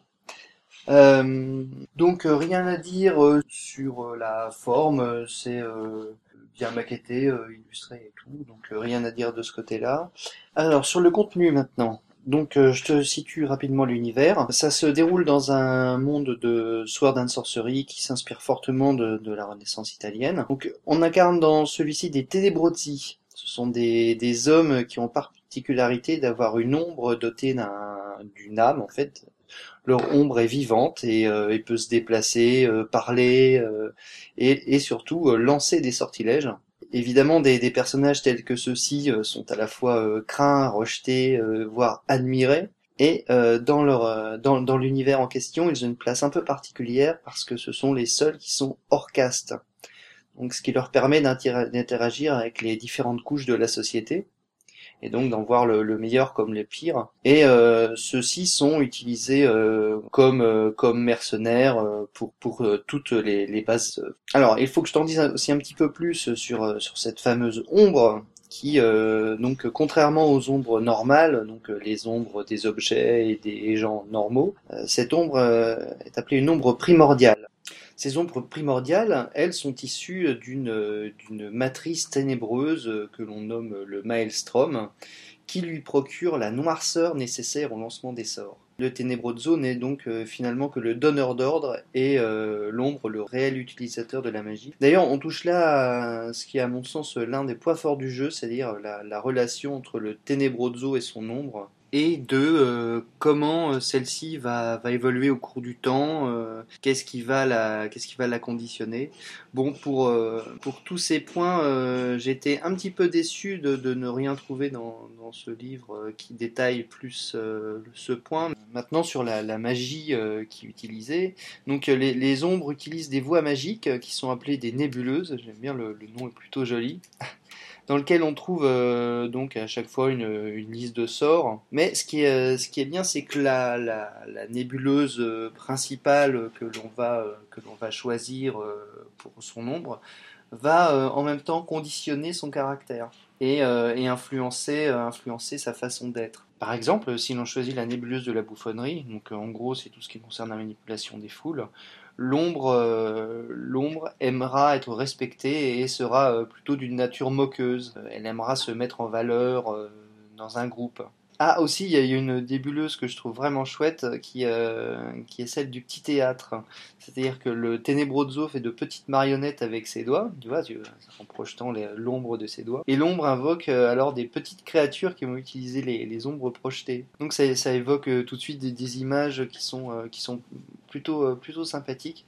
Euh, donc euh, rien à dire euh, sur euh, la forme, euh, c'est euh, bien maquetté, euh, illustré et tout, donc euh, rien à dire de ce côté-là. Alors sur le contenu maintenant. Donc euh, je te situe rapidement l'univers. Ça se déroule dans un monde de Sword and Sorcery qui s'inspire fortement de, de la Renaissance italienne. Donc on incarne dans celui-ci des Tenebrozzi. Ce sont des, des hommes qui ont particularité d'avoir une ombre dotée d'un, d'une âme en fait. Leur ombre est vivante et, euh, et peut se déplacer, euh, parler euh, et, et surtout euh, lancer des sortilèges. Évidemment, des, des personnages tels que ceux-ci euh, sont à la fois euh, craints, rejetés, euh, voire admirés. Et euh, dans leur euh, dans, dans l'univers en question, ils ont une place un peu particulière parce que ce sont les seuls qui sont hors caste. Donc, ce qui leur permet d'inter- d'interagir avec les différentes couches de la société et donc d'en voir le, le meilleur comme le pire. Et euh, ceux-ci sont utilisés euh, comme euh, comme mercenaires euh, pour pour euh, toutes les, les bases. Alors, il faut que je t'en dise aussi un petit peu plus sur euh, sur cette fameuse ombre qui euh, donc contrairement aux ombres normales, donc euh, les ombres des objets et des gens normaux, euh, cette ombre euh, est appelée une ombre primordiale. Ces ombres primordiales, elles, sont issues d'une d'une matrice ténébreuse que l'on nomme le Maelstrom, qui lui procure la noirceur nécessaire au lancement des sorts. Le Tenebrozzo n'est donc euh, finalement que le donneur d'ordre et euh, l'ombre le réel utilisateur de la magie. D'ailleurs, on touche là à ce qui est à mon sens l'un des points forts du jeu, c'est-à-dire la, la relation entre le Tenebrozzo et son ombre, et de euh, comment euh, celle-ci va, va évoluer au cours du temps, euh, qu'est-ce qui va la, qu'est-ce qui va la conditionner. Bon, pour, euh, pour tous ces points, euh, j'étais un petit peu déçu de, de ne rien trouver dans, dans ce livre euh, qui détaille plus euh, ce point. Maintenant, sur la, la magie euh, qui est utilisée, donc euh, les, les ombres utilisent des voies magiques euh, qui sont appelées des nébuleuses, j'aime bien, le, le nom est plutôt joli, dans lequel on trouve euh, donc à chaque fois une, une liste de sorts. Mais ce qui est, euh, ce qui est bien, c'est que la, la, la nébuleuse euh, principale que l'on va, euh, que l'on va choisir euh, pour son ombre va euh, en même temps conditionner son caractère et, euh, et influencer, euh, influencer sa façon d'être. Par exemple, si l'on choisit la nébuleuse de la bouffonnerie, donc euh, en gros c'est tout ce qui concerne la manipulation des foules, l'ombre euh, l'ombre aimera être respectée et sera euh, plutôt d'une nature moqueuse. Elle aimera se mettre en valeur euh, dans un groupe. Ah, aussi, il y a une nébuleuse que je trouve vraiment chouette euh, qui, euh, qui est celle du petit théâtre. C'est-à-dire que le Tenebrozzo fait de petites marionnettes avec ses doigts, tu vois, tu- en projetant les- l'ombre de ses doigts. Et l'ombre invoque euh, alors des petites créatures qui vont utiliser les, les ombres projetées. Donc ça, ça évoque euh, tout de suite des, des images qui sont, euh, qui sont plutôt, euh, plutôt sympathiques.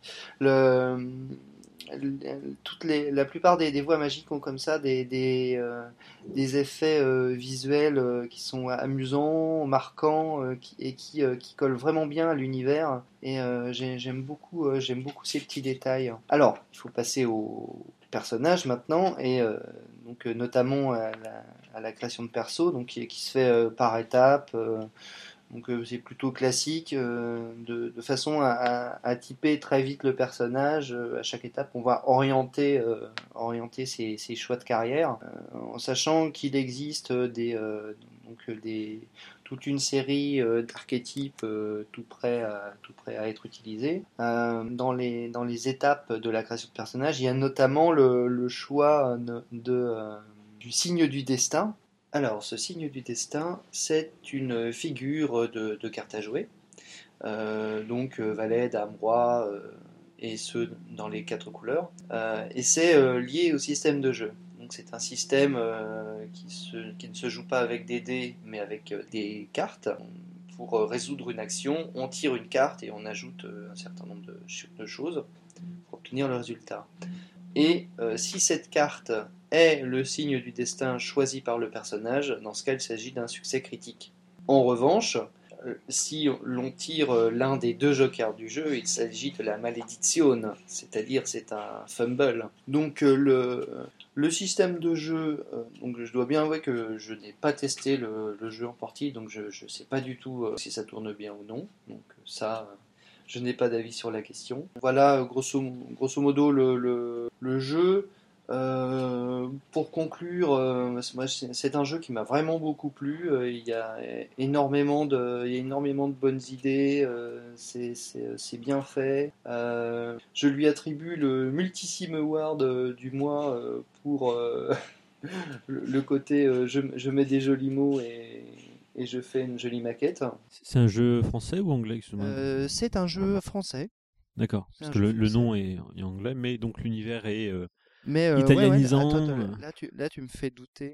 Le, toutes les, la plupart des, des voies magiques ont comme ça des, des, euh, des effets euh, visuels euh, qui sont amusants, marquants euh, qui, et qui, euh, qui collent vraiment bien à l'univers. Et euh, j'ai- j'aime beaucoup, euh, j'aime beaucoup ces petits détails. Alors, il faut passer au personnage maintenant, et euh, donc euh, notamment à la, à la création de perso, donc qui, qui se fait euh, par étapes. Euh, Donc euh, c'est plutôt classique, euh, de, de façon à, à- à typer très vite le personnage. Euh, à chaque étape, on va orienter, euh, orienter ses, ses choix de carrière, euh, en sachant qu'il existe des, euh, donc euh, des, toute une série euh, d'archétypes euh, tout prêts à, tout prêts à être utilisés. Euh, dans les, dans les étapes de la création de personnage, il y a notamment le, le choix de, de, euh, du signe du destin. Alors, ce signe du destin, c'est une figure de, de carte à jouer. Euh, donc, euh, valet, dame, roi, euh, et ce, dans les quatre couleurs. Euh, et c'est euh, lié au système de jeu. Donc, c'est un système euh, qui, se- qui ne se joue pas avec des dés, mais avec euh, des cartes. Pour euh, résoudre une action, on tire une carte et on ajoute euh, un certain nombre de, de choses pour obtenir le résultat. Et euh, si cette carte est le signe du destin choisi par le personnage, dans ce cas, il s'agit d'un succès critique. En revanche, euh, si l'on tire euh, l'un des deux jokers du jeu, il s'agit de la malédiction, c'est-à-dire c'est un fumble. Donc euh, le, le système de jeu, euh, donc je dois bien avouer que je n'ai pas testé le, le jeu en partie, donc je ne sais pas du tout euh, si ça tourne bien ou non. Donc ça, je n'ai pas d'avis sur la question. Voilà, grosso, grosso modo, le, le, le jeu. Euh, pour conclure, euh, c'est c'est un jeu qui m'a vraiment beaucoup plu. Euh, il y a énormément de, il y a énormément de bonnes idées. Euh, c'est, c'est, c'est bien fait. Euh, je lui attribue le Multissime Award euh, du mois euh, pour euh, le, le côté euh, je, je mets des jolis mots et, et je fais une jolie maquette. C'est un jeu français ou anglais, excuse-moi? Euh, c'est un jeu français. D'accord, C'est parce un que jeu le, le français. nom est, est anglais, mais donc l'univers est euh, Mais euh, ouais, ouais, attends, attends, italianisant. euh. là tu, là tu me fais douter.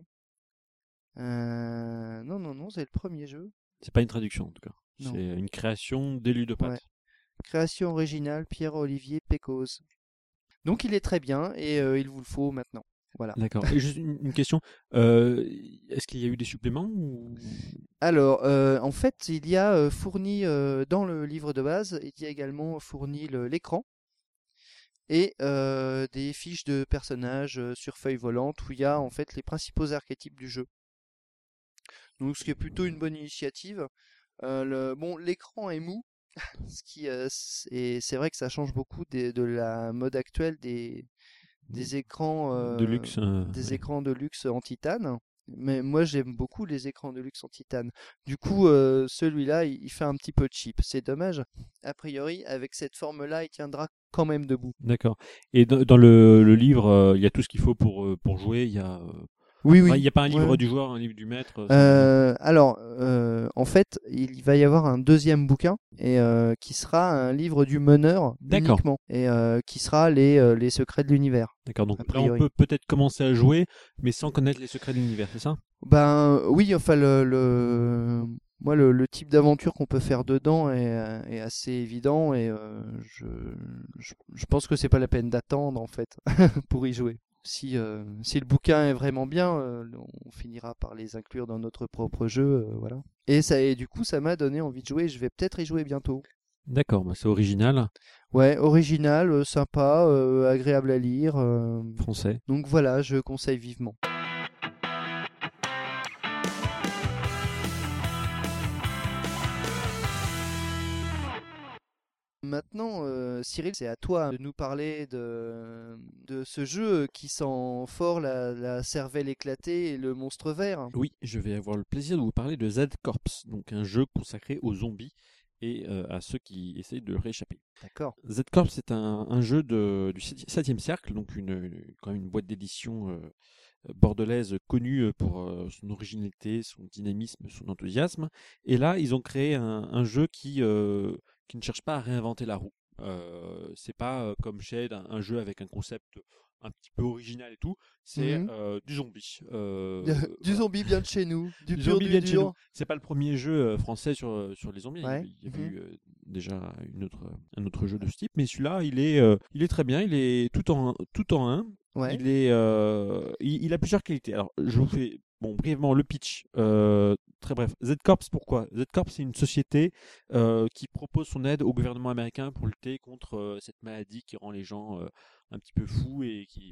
Euh, non, non, non, c'est le premier jeu. C'est pas une traduction en tout cas. Non, C'est une création d'élu de ouais. pâte. Création originale, Pierre-Olivier Pécose. Donc il est très bien et euh, il vous le faut maintenant. Voilà. D'accord. Et juste une, une question. euh, est-ce qu'il y a eu des suppléments ou... Alors, euh, en fait, il y a euh, fourni euh, dans le livre de base, il y a également fourni le- l'écran et euh, des fiches de personnages euh, sur feuille volante où il y a en fait les principaux archétypes du jeu. Donc, ce qui est plutôt une bonne initiative. Euh, le, bon, l'écran est mou, ce qui, euh, c- et c'est vrai que ça change beaucoup des- de la mode actuelle des, des écrans, de euh, luxe euh, des ouais. écrans de luxe en titane. Mais moi, j'aime beaucoup les écrans de luxe en titane. Du coup, euh, celui-là, il, il fait un petit peu cheap. C'est dommage. A priori, avec cette forme-là, il tiendra quand même debout. D'accord. Et dans, dans le, le livre, euh, il y a tout ce qu'il faut pour, euh, pour jouer. Il y a, euh, Oui, enfin, il oui. n'y a pas un Ouais, livre ouais. du joueur, un livre du maître. euh, ça, non. Euh, alors, euh, en fait, il va y avoir un deuxième bouquin et euh, qui sera un livre du meneur D'accord. uniquement et euh, qui sera les, euh, les secrets de l'univers, D'accord. Donc a là, on priori. peut peut-être commencer à jouer, mais sans connaître les secrets de l'univers, c'est ça? Ben oui, enfin le, le- moi le, le type d'aventure qu'on peut faire dedans est, euh, est assez évident et euh, je, je, je pense que c'est pas la peine d'attendre en fait pour y jouer. Si, euh, si le bouquin est vraiment bien, euh, on finira par les inclure dans notre propre jeu, euh, voilà. Et ça, et du coup, ça m'a donné envie de jouer. Je vais peut-être y jouer bientôt. D'accord. Bah, c'est original, Ouais, original, euh, sympa, euh, agréable à lire. euh, français. donc voilà, je conseille vivement. Maintenant, euh, Cyril, c'est à toi de nous parler de, de ce jeu qui sent fort la, la cervelle éclatée et le monstre vert. Oui, je vais avoir le plaisir de vous parler de Z-Corps, donc un jeu consacré aux zombies et euh, à ceux qui essayent de rééchapper. D'accord. Z-Corps, c'est un, un jeu de, du septième siècle, donc une, une- quand même une boîte d'édition euh, bordelaise connue pour euh, son originalité, son dynamisme, son enthousiasme. Et là, ils ont créé un, un jeu qui, euh, qui ne cherche pas à réinventer la roue. Euh, c'est pas euh, comme Shed, un, un jeu avec un concept un petit peu original et tout. C'est Mhm. euh, du zombie. Euh, Du voilà. zombie bien de chez nous, du Du pur zombie du bien de chez nous. dur. C'est pas le premier jeu euh, français sur, euh, sur les zombies. Il y Ouais. avait, il y avait Mhm. eu euh, déjà une autre, un autre jeu de ce type, mais celui-là, il est, euh, il est très bien. Il est tout en, tout en un. Ouais. Il est, euh, il, il a plusieurs qualités. Alors, je vous fais, bon, brièvement le pitch. Euh, très bref. Z-Corps, pourquoi? Z-Corps, c'est une société euh, qui propose son aide au gouvernement américain pour lutter contre euh, cette maladie qui rend les gens euh, un petit peu fous et qui, voilà,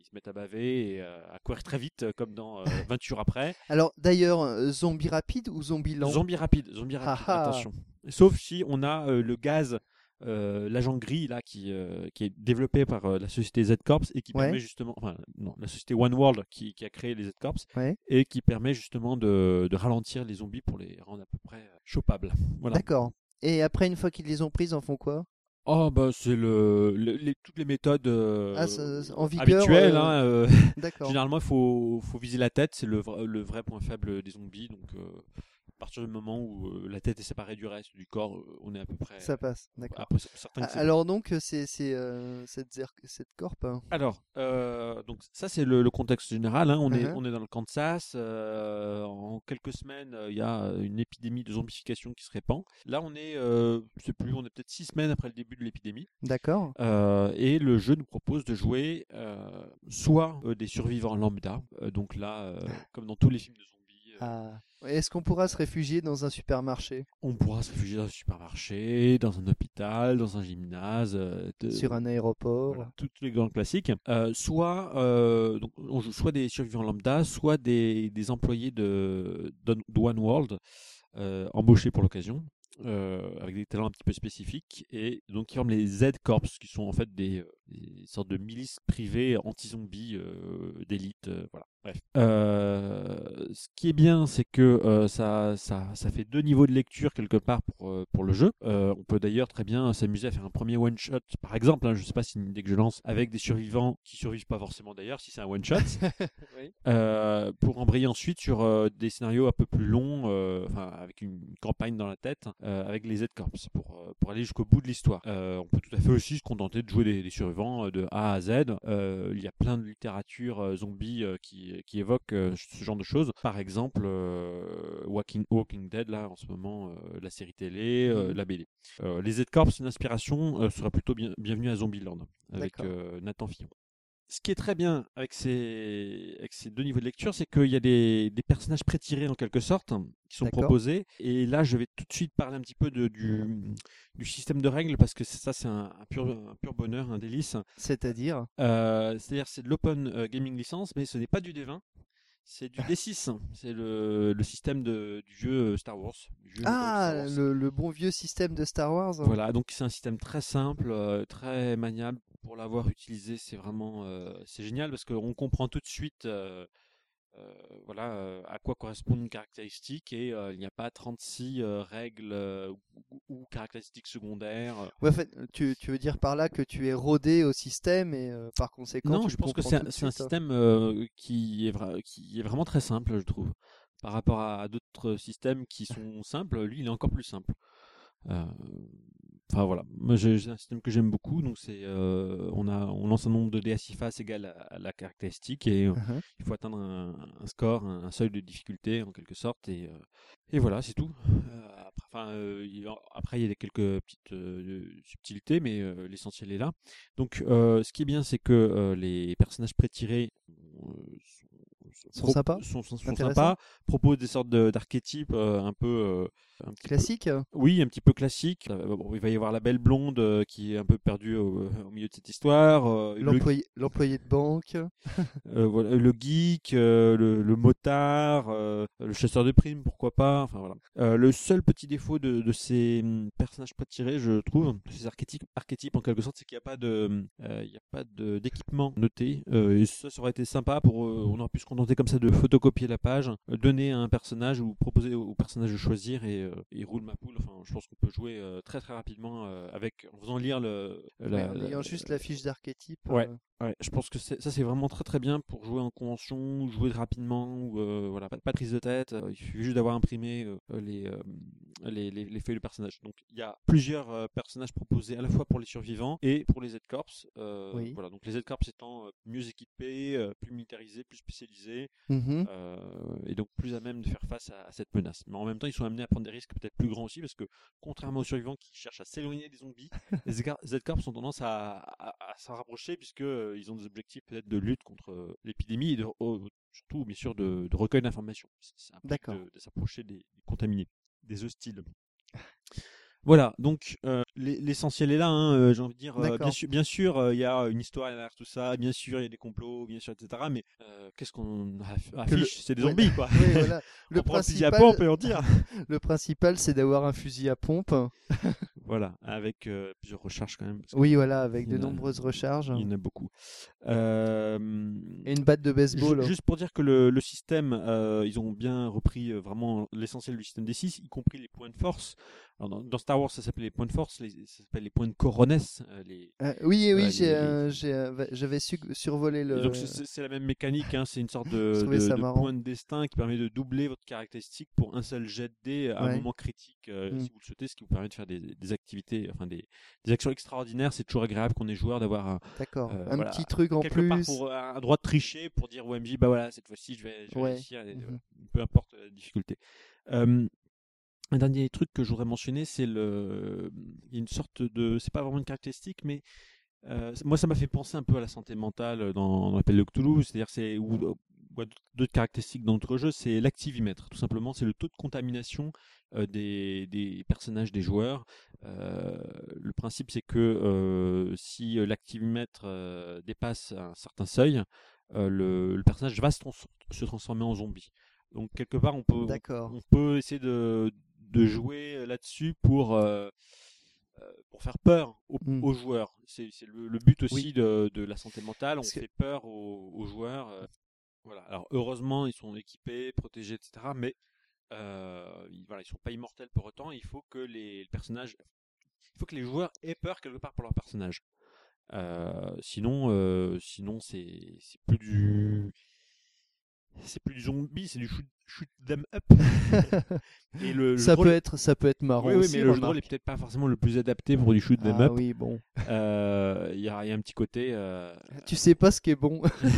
ils se mettent à baver et euh, à courir très vite, comme dans euh, vingt jours après. Alors d'ailleurs, euh, zombie rapide ou zombie lent? Zombie rapide, zombie rapide, Ah ah. attention. Sauf si on a euh, le gaz, euh, l'agent gris là, qui, euh, qui est développé par euh, la société Z-Corps et qui Ouais. permet justement, enfin non, la société One World qui, qui a créé les Z-Corps Ouais. et qui permet justement de, de ralentir les zombies pour les rendre à peu près euh, chopables. Voilà. D'accord. Et après, une fois qu'ils les ont prises, ils en font quoi? Oh bah c'est le, le- les, toutes les méthodes euh, Ah, ça- en vigueur, habituelles. euh, hein, euh, D'accord. généralement, il faut, faut viser la tête, c'est le, vra- le vrai point faible des zombies. Donc, euh, à partir du moment où euh, la tête est séparée du reste du corps, euh, on est à peu près. Ça passe, d'accord. Après, c'est certain que Ah, c'est- alors donc, euh, c'est c'est, euh, cette, zer- cette corp, hein. Alors, euh, donc ça c'est le, le contexte général. hein. On, est, Uh-huh. on est dans le Kansas. euh, en quelques semaines, euh, il y a une épidémie de zombification qui se répand. Là, on est, euh, je sais plus, on est peut-être six semaines après le début de l'épidémie. D'accord. Euh, et le jeu nous propose de jouer euh, soit euh, des survivants lambda, euh, donc là, euh, comme dans tous les films de zombies, euh, Ah. Est-ce qu'on pourra se réfugier dans un supermarché, on pourra se réfugier dans un supermarché, dans un hôpital, dans un gymnase, euh, de- sur un aéroport? voilà, tous les grands classiques. Euh, soit, euh, donc, on joue soit des survivants lambda, soit des, des employés de, de One World euh, embauchés pour l'occasion. Euh, avec des talents un petit peu spécifiques et donc qui forment les Z-Corps qui sont en fait des, euh, des sortes de milices privées anti-zombies euh, d'élite, euh, voilà. Bref. Euh, ce qui est bien, c'est que euh, ça, ça, ça fait deux niveaux de lecture quelque part pour, euh, pour le jeu. Euh, on peut d'ailleurs très bien s'amuser à faire un premier one-shot, par exemple, hein, je ne sais pas si dès que je lance, avec des survivants qui survivent pas forcément d'ailleurs, si c'est un one-shot, Oui. euh, pour embrayer ensuite sur euh, des scénarios un peu plus longs, euh, enfin avec une campagne dans la tête, euh, avec les Z-Corps, pour, euh, pour aller jusqu'au bout de l'histoire. Euh, on peut tout à fait aussi se contenter de jouer des, des survivants euh, de A à Z. Euh, il y a plein de littérature euh, zombie euh, qui, qui évoque euh, ce genre de choses. Par exemple, euh, Walking, Walking Dead, là en ce moment, euh, la série télé, euh, Mhm. la B D. Euh, les Z-Corps, une inspiration euh, sera plutôt bien, bienvenue à Zombieland, avec D'accord. euh, Nathan Fillon. Ce qui est très bien avec ces, avec ces deux niveaux de lecture, c'est qu'il y a des, des personnages pré-tirés en quelque sorte, hein, qui sont D'accord. proposés. Et là, je vais tout de suite parler un petit peu de, du, du système de règles, parce que ça, c'est un, un pur, un pur bonheur, un délice. C'est-à-dire? Euh, c'est-à-dire, c'est de l'open euh, gaming licence, mais ce n'est pas du D vingt. C'est du D six, c'est le, le système de, du jeu Star Wars. Du jeu Star Ah, Wars. le, le bon vieux système de Star Wars. Voilà, donc c'est un système très simple, euh, très maniable. Pour l'avoir utilisé, c'est vraiment euh, c'est génial parce qu'on comprend tout de suite euh, euh, voilà, euh, à quoi correspond une caractéristique et euh, il n'y a pas trente-six euh, règles euh, ou, ou caractéristiques secondaires. Ouais, en fait, tu, tu veux dire par là que tu es rodé au système et euh, par conséquent Non, tu je le pense que comprends c'est tout un, de c'est un suite, hein. système euh, qui, est vra- qui est vraiment très simple, je trouve. Par rapport à d'autres systèmes qui sont simples, lui, il est encore plus simple. Euh, Enfin voilà, moi j'ai j'ai un système que j'aime beaucoup, donc c'est euh, on a on lance un nombre de dés à six faces égal à, à la caractéristique et euh, Uh-huh. il faut atteindre un, un score, un, un seuil de difficulté en quelque sorte et euh, et voilà c'est tout. Euh, après, enfin, euh, il y a- après il y a des quelques petites euh, subtilités, mais euh, l'essentiel est là. Donc euh, ce qui est bien c'est que euh, les personnages pré-tirés euh, sont, Sont pro- sympas, sont, sont- sont intéressants, sympas, proposent des sortes de- d'archétypes euh, un peu euh, un petit peu classiques. oui, un petit peu classique. Euh, bon, il va y avoir la belle blonde euh, qui est un peu perdue au, au milieu de cette histoire. euh, le, L'employé, l'employé de banque. euh, voilà, le geek, euh, le, le motard, euh, le chasseur de primes, pourquoi pas. Enfin voilà. Euh, le seul petit défaut de, de ces hum, personnages pré-tirés, je trouve, de ces archétypes, archétypes en quelque sorte, c'est qu'il n'y a pas de, euh, il y a pas de d'équipement noté. Euh, et ça, ça aurait été sympa pour, euh, on aurait pu se contenter comme ça de photocopier la page, euh, donner à un personnage ou proposer au, au personnage de choisir et euh, il roule ma poule. Enfin, je pense qu'on peut jouer euh, très très rapidement euh, avec, en faisant lire le, la, Ouais, en la- ayant juste la fiche d'archétype. Ouais. euh, Ouais, je pense que c'est- ça c'est vraiment très très bien pour jouer en convention, ou jouer rapidement, ou euh, voilà, pas, pas de prise de tête. euh, il suffit juste d'avoir imprimé euh, les, euh, les, les, les feuilles de personnages. Donc il y a plusieurs euh, personnages proposés à la fois pour les survivants et pour les Z-Corps. Euh, Oui. Voilà, donc les Z-Corps étant euh, mieux équipés, euh, plus militarisés, plus spécialisés, mhm. euh, et donc plus à même de faire face à, à cette menace. Mais en même temps, ils sont amenés à prendre des risques peut-être plus grands aussi, parce que contrairement aux survivants qui cherchent à s'éloigner des zombies, les Z-Corps ont tendance à, à, à s'en rapprocher, puisque euh, ils ont des objectifs peut-être de lutte contre euh, l'épidémie et de, oh, surtout bien sûr de, de recueil d'informations. Ça implique D'accord. de, de s'approcher des, des contaminés, des hostiles. Voilà, donc euh, l'essentiel est là, hein, euh, j'ai envie de dire. Euh, bien D'accord. sûr, bien sûr, euh, il y a une histoire derrière tout ça. Bien sûr, il y a des complots, bien sûr, et cetera. Mais euh, qu'est-ce qu'on aff- Que le... affiche? C'est des ouais, zombies, quoi. oui, voilà. Le On prend le fusil à pompe principal, et on tire. le principal, c'est d'avoir un fusil à pompe. Voilà, avec euh, plusieurs recharges quand même, parce Oui, qu'il voilà, avec y de en a, nombreuses recharges. il y en a beaucoup. Euh, Et une batte de Ju- baseball. Juste pour dire que le, le système, euh, ils ont bien repris euh, vraiment l'essentiel du système des six, y compris les points de force. Alors, dans, dans Star Wars, ça s'appelait les points de force, les, ça s'appelle les points de coronesse. euh, les, Euh, oui, oui, voilà, j'ai, les, les- euh, j'ai, euh, j'avais su survolé Et donc le. c'est c'est- c'est la même mécanique, hein, c'est une sorte Je de, trouvais de, ça de marrant. point de destin qui permet de doubler votre caractéristique pour un seul jet de dés à un Ouais. moment critique, euh, Mm. si vous le souhaitez, ce qui vous permet de faire des, des activités, enfin des, des actions extraordinaires. C'est toujours agréable qu'on est joueur d'avoir un, D'accord. euh, Un voilà, petit truc en quelque part plus. pour un droit de tricher pour dire au M J, bah voilà, cette fois-ci je vais, je vais Ouais. réussir, et, Mhm. voilà, peu importe la difficulté. Euh, un dernier truc que je voudrais mentionner, c'est le, il y a une sorte de, c'est pas vraiment une caractéristique, mais euh, moi ça m'a fait penser un peu à la santé mentale dans, dans l'appel de Cthulhu, c'est-à-dire c'est ou, ou à d'autres caractéristiques dans notre jeu, c'est l'activimètre, tout simplement, c'est le taux de contamination euh, des, des personnages, des joueurs. Euh, le principe c'est que euh, si l'activimètre euh, dépasse un certain seuil, euh, le, le personnage va se, trans- se transformer en zombie. Donc quelque part on peut on, D'accord. on peut essayer de, de jouer là-dessus pour euh, euh, pour faire peur aux, Mm. aux joueurs. C'est c'est le, le but Oui. aussi de, de la santé mentale. On Parce que- fait peur aux, aux joueurs. euh, voilà. Alors heureusement, ils sont équipés, protégés, et cetera. Mais euh, ils, voilà, ils sont pas immortels pour autant. Il faut que les personnages, il faut que les joueurs aient peur quelque part pour leur personnage. Euh, sinon, euh, sinon c'est c'est plus du c'est plus du zombie, c'est du shoot, shoot them up. Et le, le ça drôle, peut être, ça peut être marrant oui, oui, aussi. mais le jeu de rôle est Remarque. peut-être pas forcément le plus adapté pour du shoot them Ah up. oui, bon. Euh, Il y, a il y a un petit côté. euh, Tu sais pas ce qui est bon.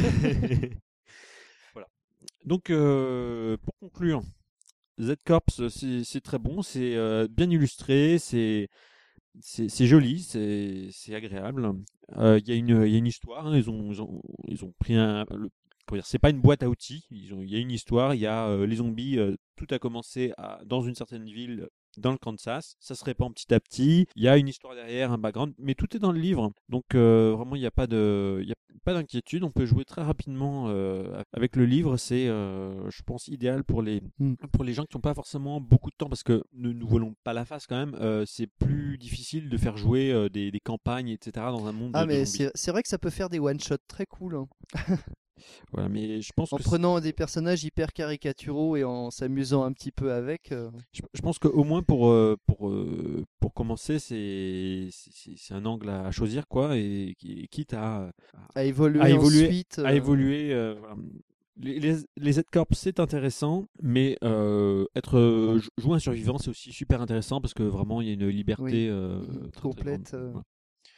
Voilà. Donc, euh, pour conclure, Z-Corps, c'est c'est très bon, c'est euh, bien illustré, c'est c'est c'est joli, c'est c'est agréable. Euh, Il y a une il y a une histoire, hein, ils ont ils ont ils ont pris un le- comment dire, c'est pas une boîte à outils. Ils ont, il y a une histoire, il y a euh, les zombies. euh, tout a commencé à, dans une certaine ville dans le Kansas. Ça se répand petit à petit. Il y a une histoire derrière, un background, mais tout est dans le livre. Donc euh, vraiment, il n'y a pas de, il y a pas d'inquiétude. On peut jouer très rapidement euh, avec le livre. C'est, euh, je pense, idéal pour les Mm. pour les gens qui n'ont pas forcément beaucoup de temps, parce que ne nous voilons pas la face quand même. euh, c'est plus difficile de faire jouer euh, des, des campagnes, et cetera dans un monde Ah, de mais zombies. c'est c'est vrai que ça peut faire des one-shots très cool, hein. Voilà, mais je pense En que prenant des personnages hyper caricaturaux et en s'amusant un petit peu avec. euh, Je, je pense qu'au moins pour, euh, pour, euh, pour commencer, c'est, c'est, c'est un angle à choisir, quoi, et, qui- quitte à, à évoluer à évoluer, ensuite. à euh, évoluer. euh, voilà. Les, les, les Z-Corps, c'est intéressant, mais euh, être euh, jou- jouer un survivant, c'est aussi super intéressant parce que vraiment, il y a une liberté Oui. euh, Mhm. très, très Complète, grande. euh. Voilà.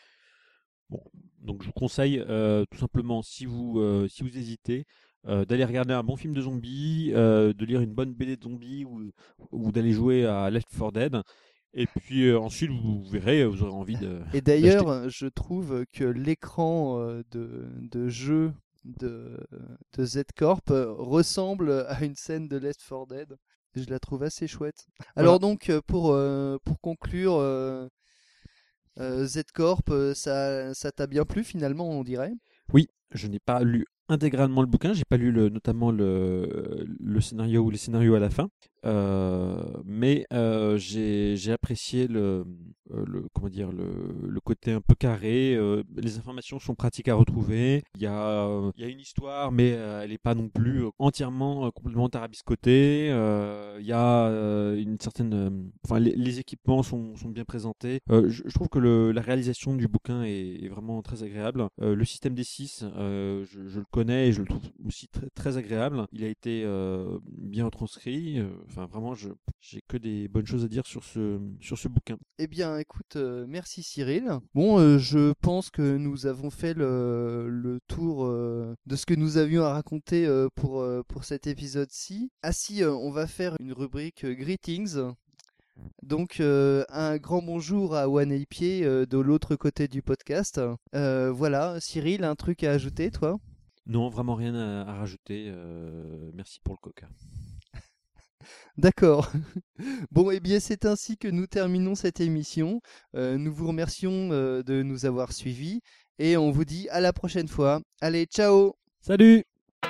Bon, donc je vous conseille euh, tout simplement, si vous, euh, si vous hésitez, euh, d'aller regarder un bon film de zombies, euh, de lire une bonne B D de zombies ou, ou d'aller jouer à Left four Dead. Et puis euh, ensuite, vous verrez, vous aurez envie de, Et d'acheter. d'ailleurs, je trouve que l'écran euh, de, de jeu de, de Z-Corp euh, ressemble à une scène de Left four Dead. Je la trouve assez chouette. Alors Voilà. donc, euh, pour, euh, pour conclure, euh, euh, Z-Corp, euh, ça, ça t'a bien plu finalement, on dirait. Oui, je n'ai pas lu intégralement le bouquin, j'ai pas lu le, notamment le, le scénario ou les scénarios à la fin, euh, mais euh, j'ai, j'ai apprécié le, euh, le comment dire le, le côté un peu carré. euh, les informations sont pratiques à retrouver. Il y a euh, il y a une histoire, mais euh, elle n'est pas non plus euh, entièrement euh, complètement tarabiscotée. Euh, Il y a euh, une certaine, euh, enfin les, les équipements sont, sont bien présentés. Euh, je, je trouve que le, la réalisation du bouquin est, est vraiment très agréable. Euh, le système des six, euh, je, je le connais et je le trouve aussi très, très agréable. Il a été euh, bien retranscrit. Euh, Enfin, vraiment, je j'ai que des bonnes choses à dire sur ce sur ce bouquin. Eh bien, écoute, euh, merci Cyril. Bon, euh, je pense que nous avons fait le, le tour euh, de ce que nous avions à raconter euh, pour, euh, pour cet épisode-ci. Ah si, euh, on va faire une rubrique euh, Greetings. Donc, euh, un grand bonjour à One Pied euh, de l'autre côté du podcast. Euh, voilà, Cyril, un truc à ajouter, toi? Non, vraiment rien à, à rajouter. Euh, merci pour le coca. D'accord. Bon, eh bien, c'est ainsi que nous terminons cette émission. Euh, nous vous remercions euh, de nous avoir suivis et on vous dit à la prochaine fois. Allez, ciao! Salut!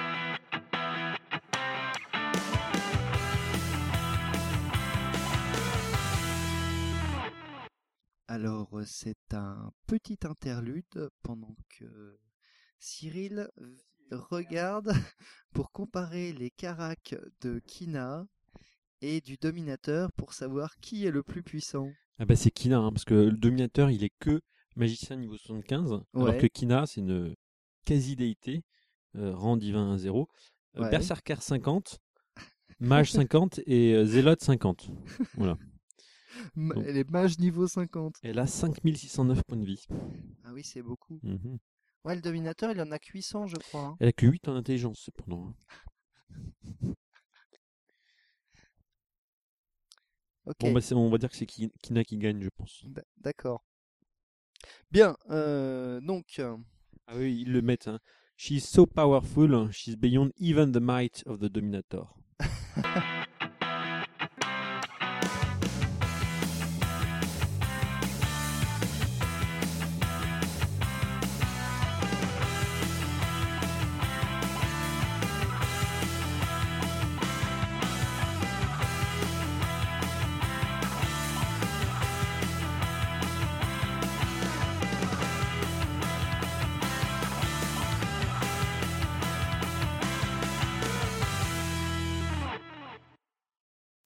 Alors, euh, c'est un petit interlude pendant que Cyril v- regarde pour comparer les caracs de Kina et du Dominateur pour savoir qui est le plus puissant. Ah bah c'est Kina, hein, parce que le Dominateur, il est que magicien niveau soixante-quinze, alors Ouais. que Kina, c'est une quasi-déité, euh, rang divin à zéro, euh, Ouais. Berserker cinquante, Mage cinquante et euh, Zélote cinquante. Voilà. Ma- Donc, Elle est mage niveau cinquante. elle a cinq mille six cent neuf points de vie. Ah oui, c'est beaucoup. Mhm. Ouais, le Dominateur, il en a que huit cents, je crois. hein. Elle a que huit en intelligence, cependant. hein. Ok, Bon, bah, c'est- on va dire que c'est Ki- Kina qui gagne, je pense. d- d'accord. Bien, euh, donc, euh, Ah oui, ils le mettent. Hein. She's so powerful, she's beyond even the might of the Dominator.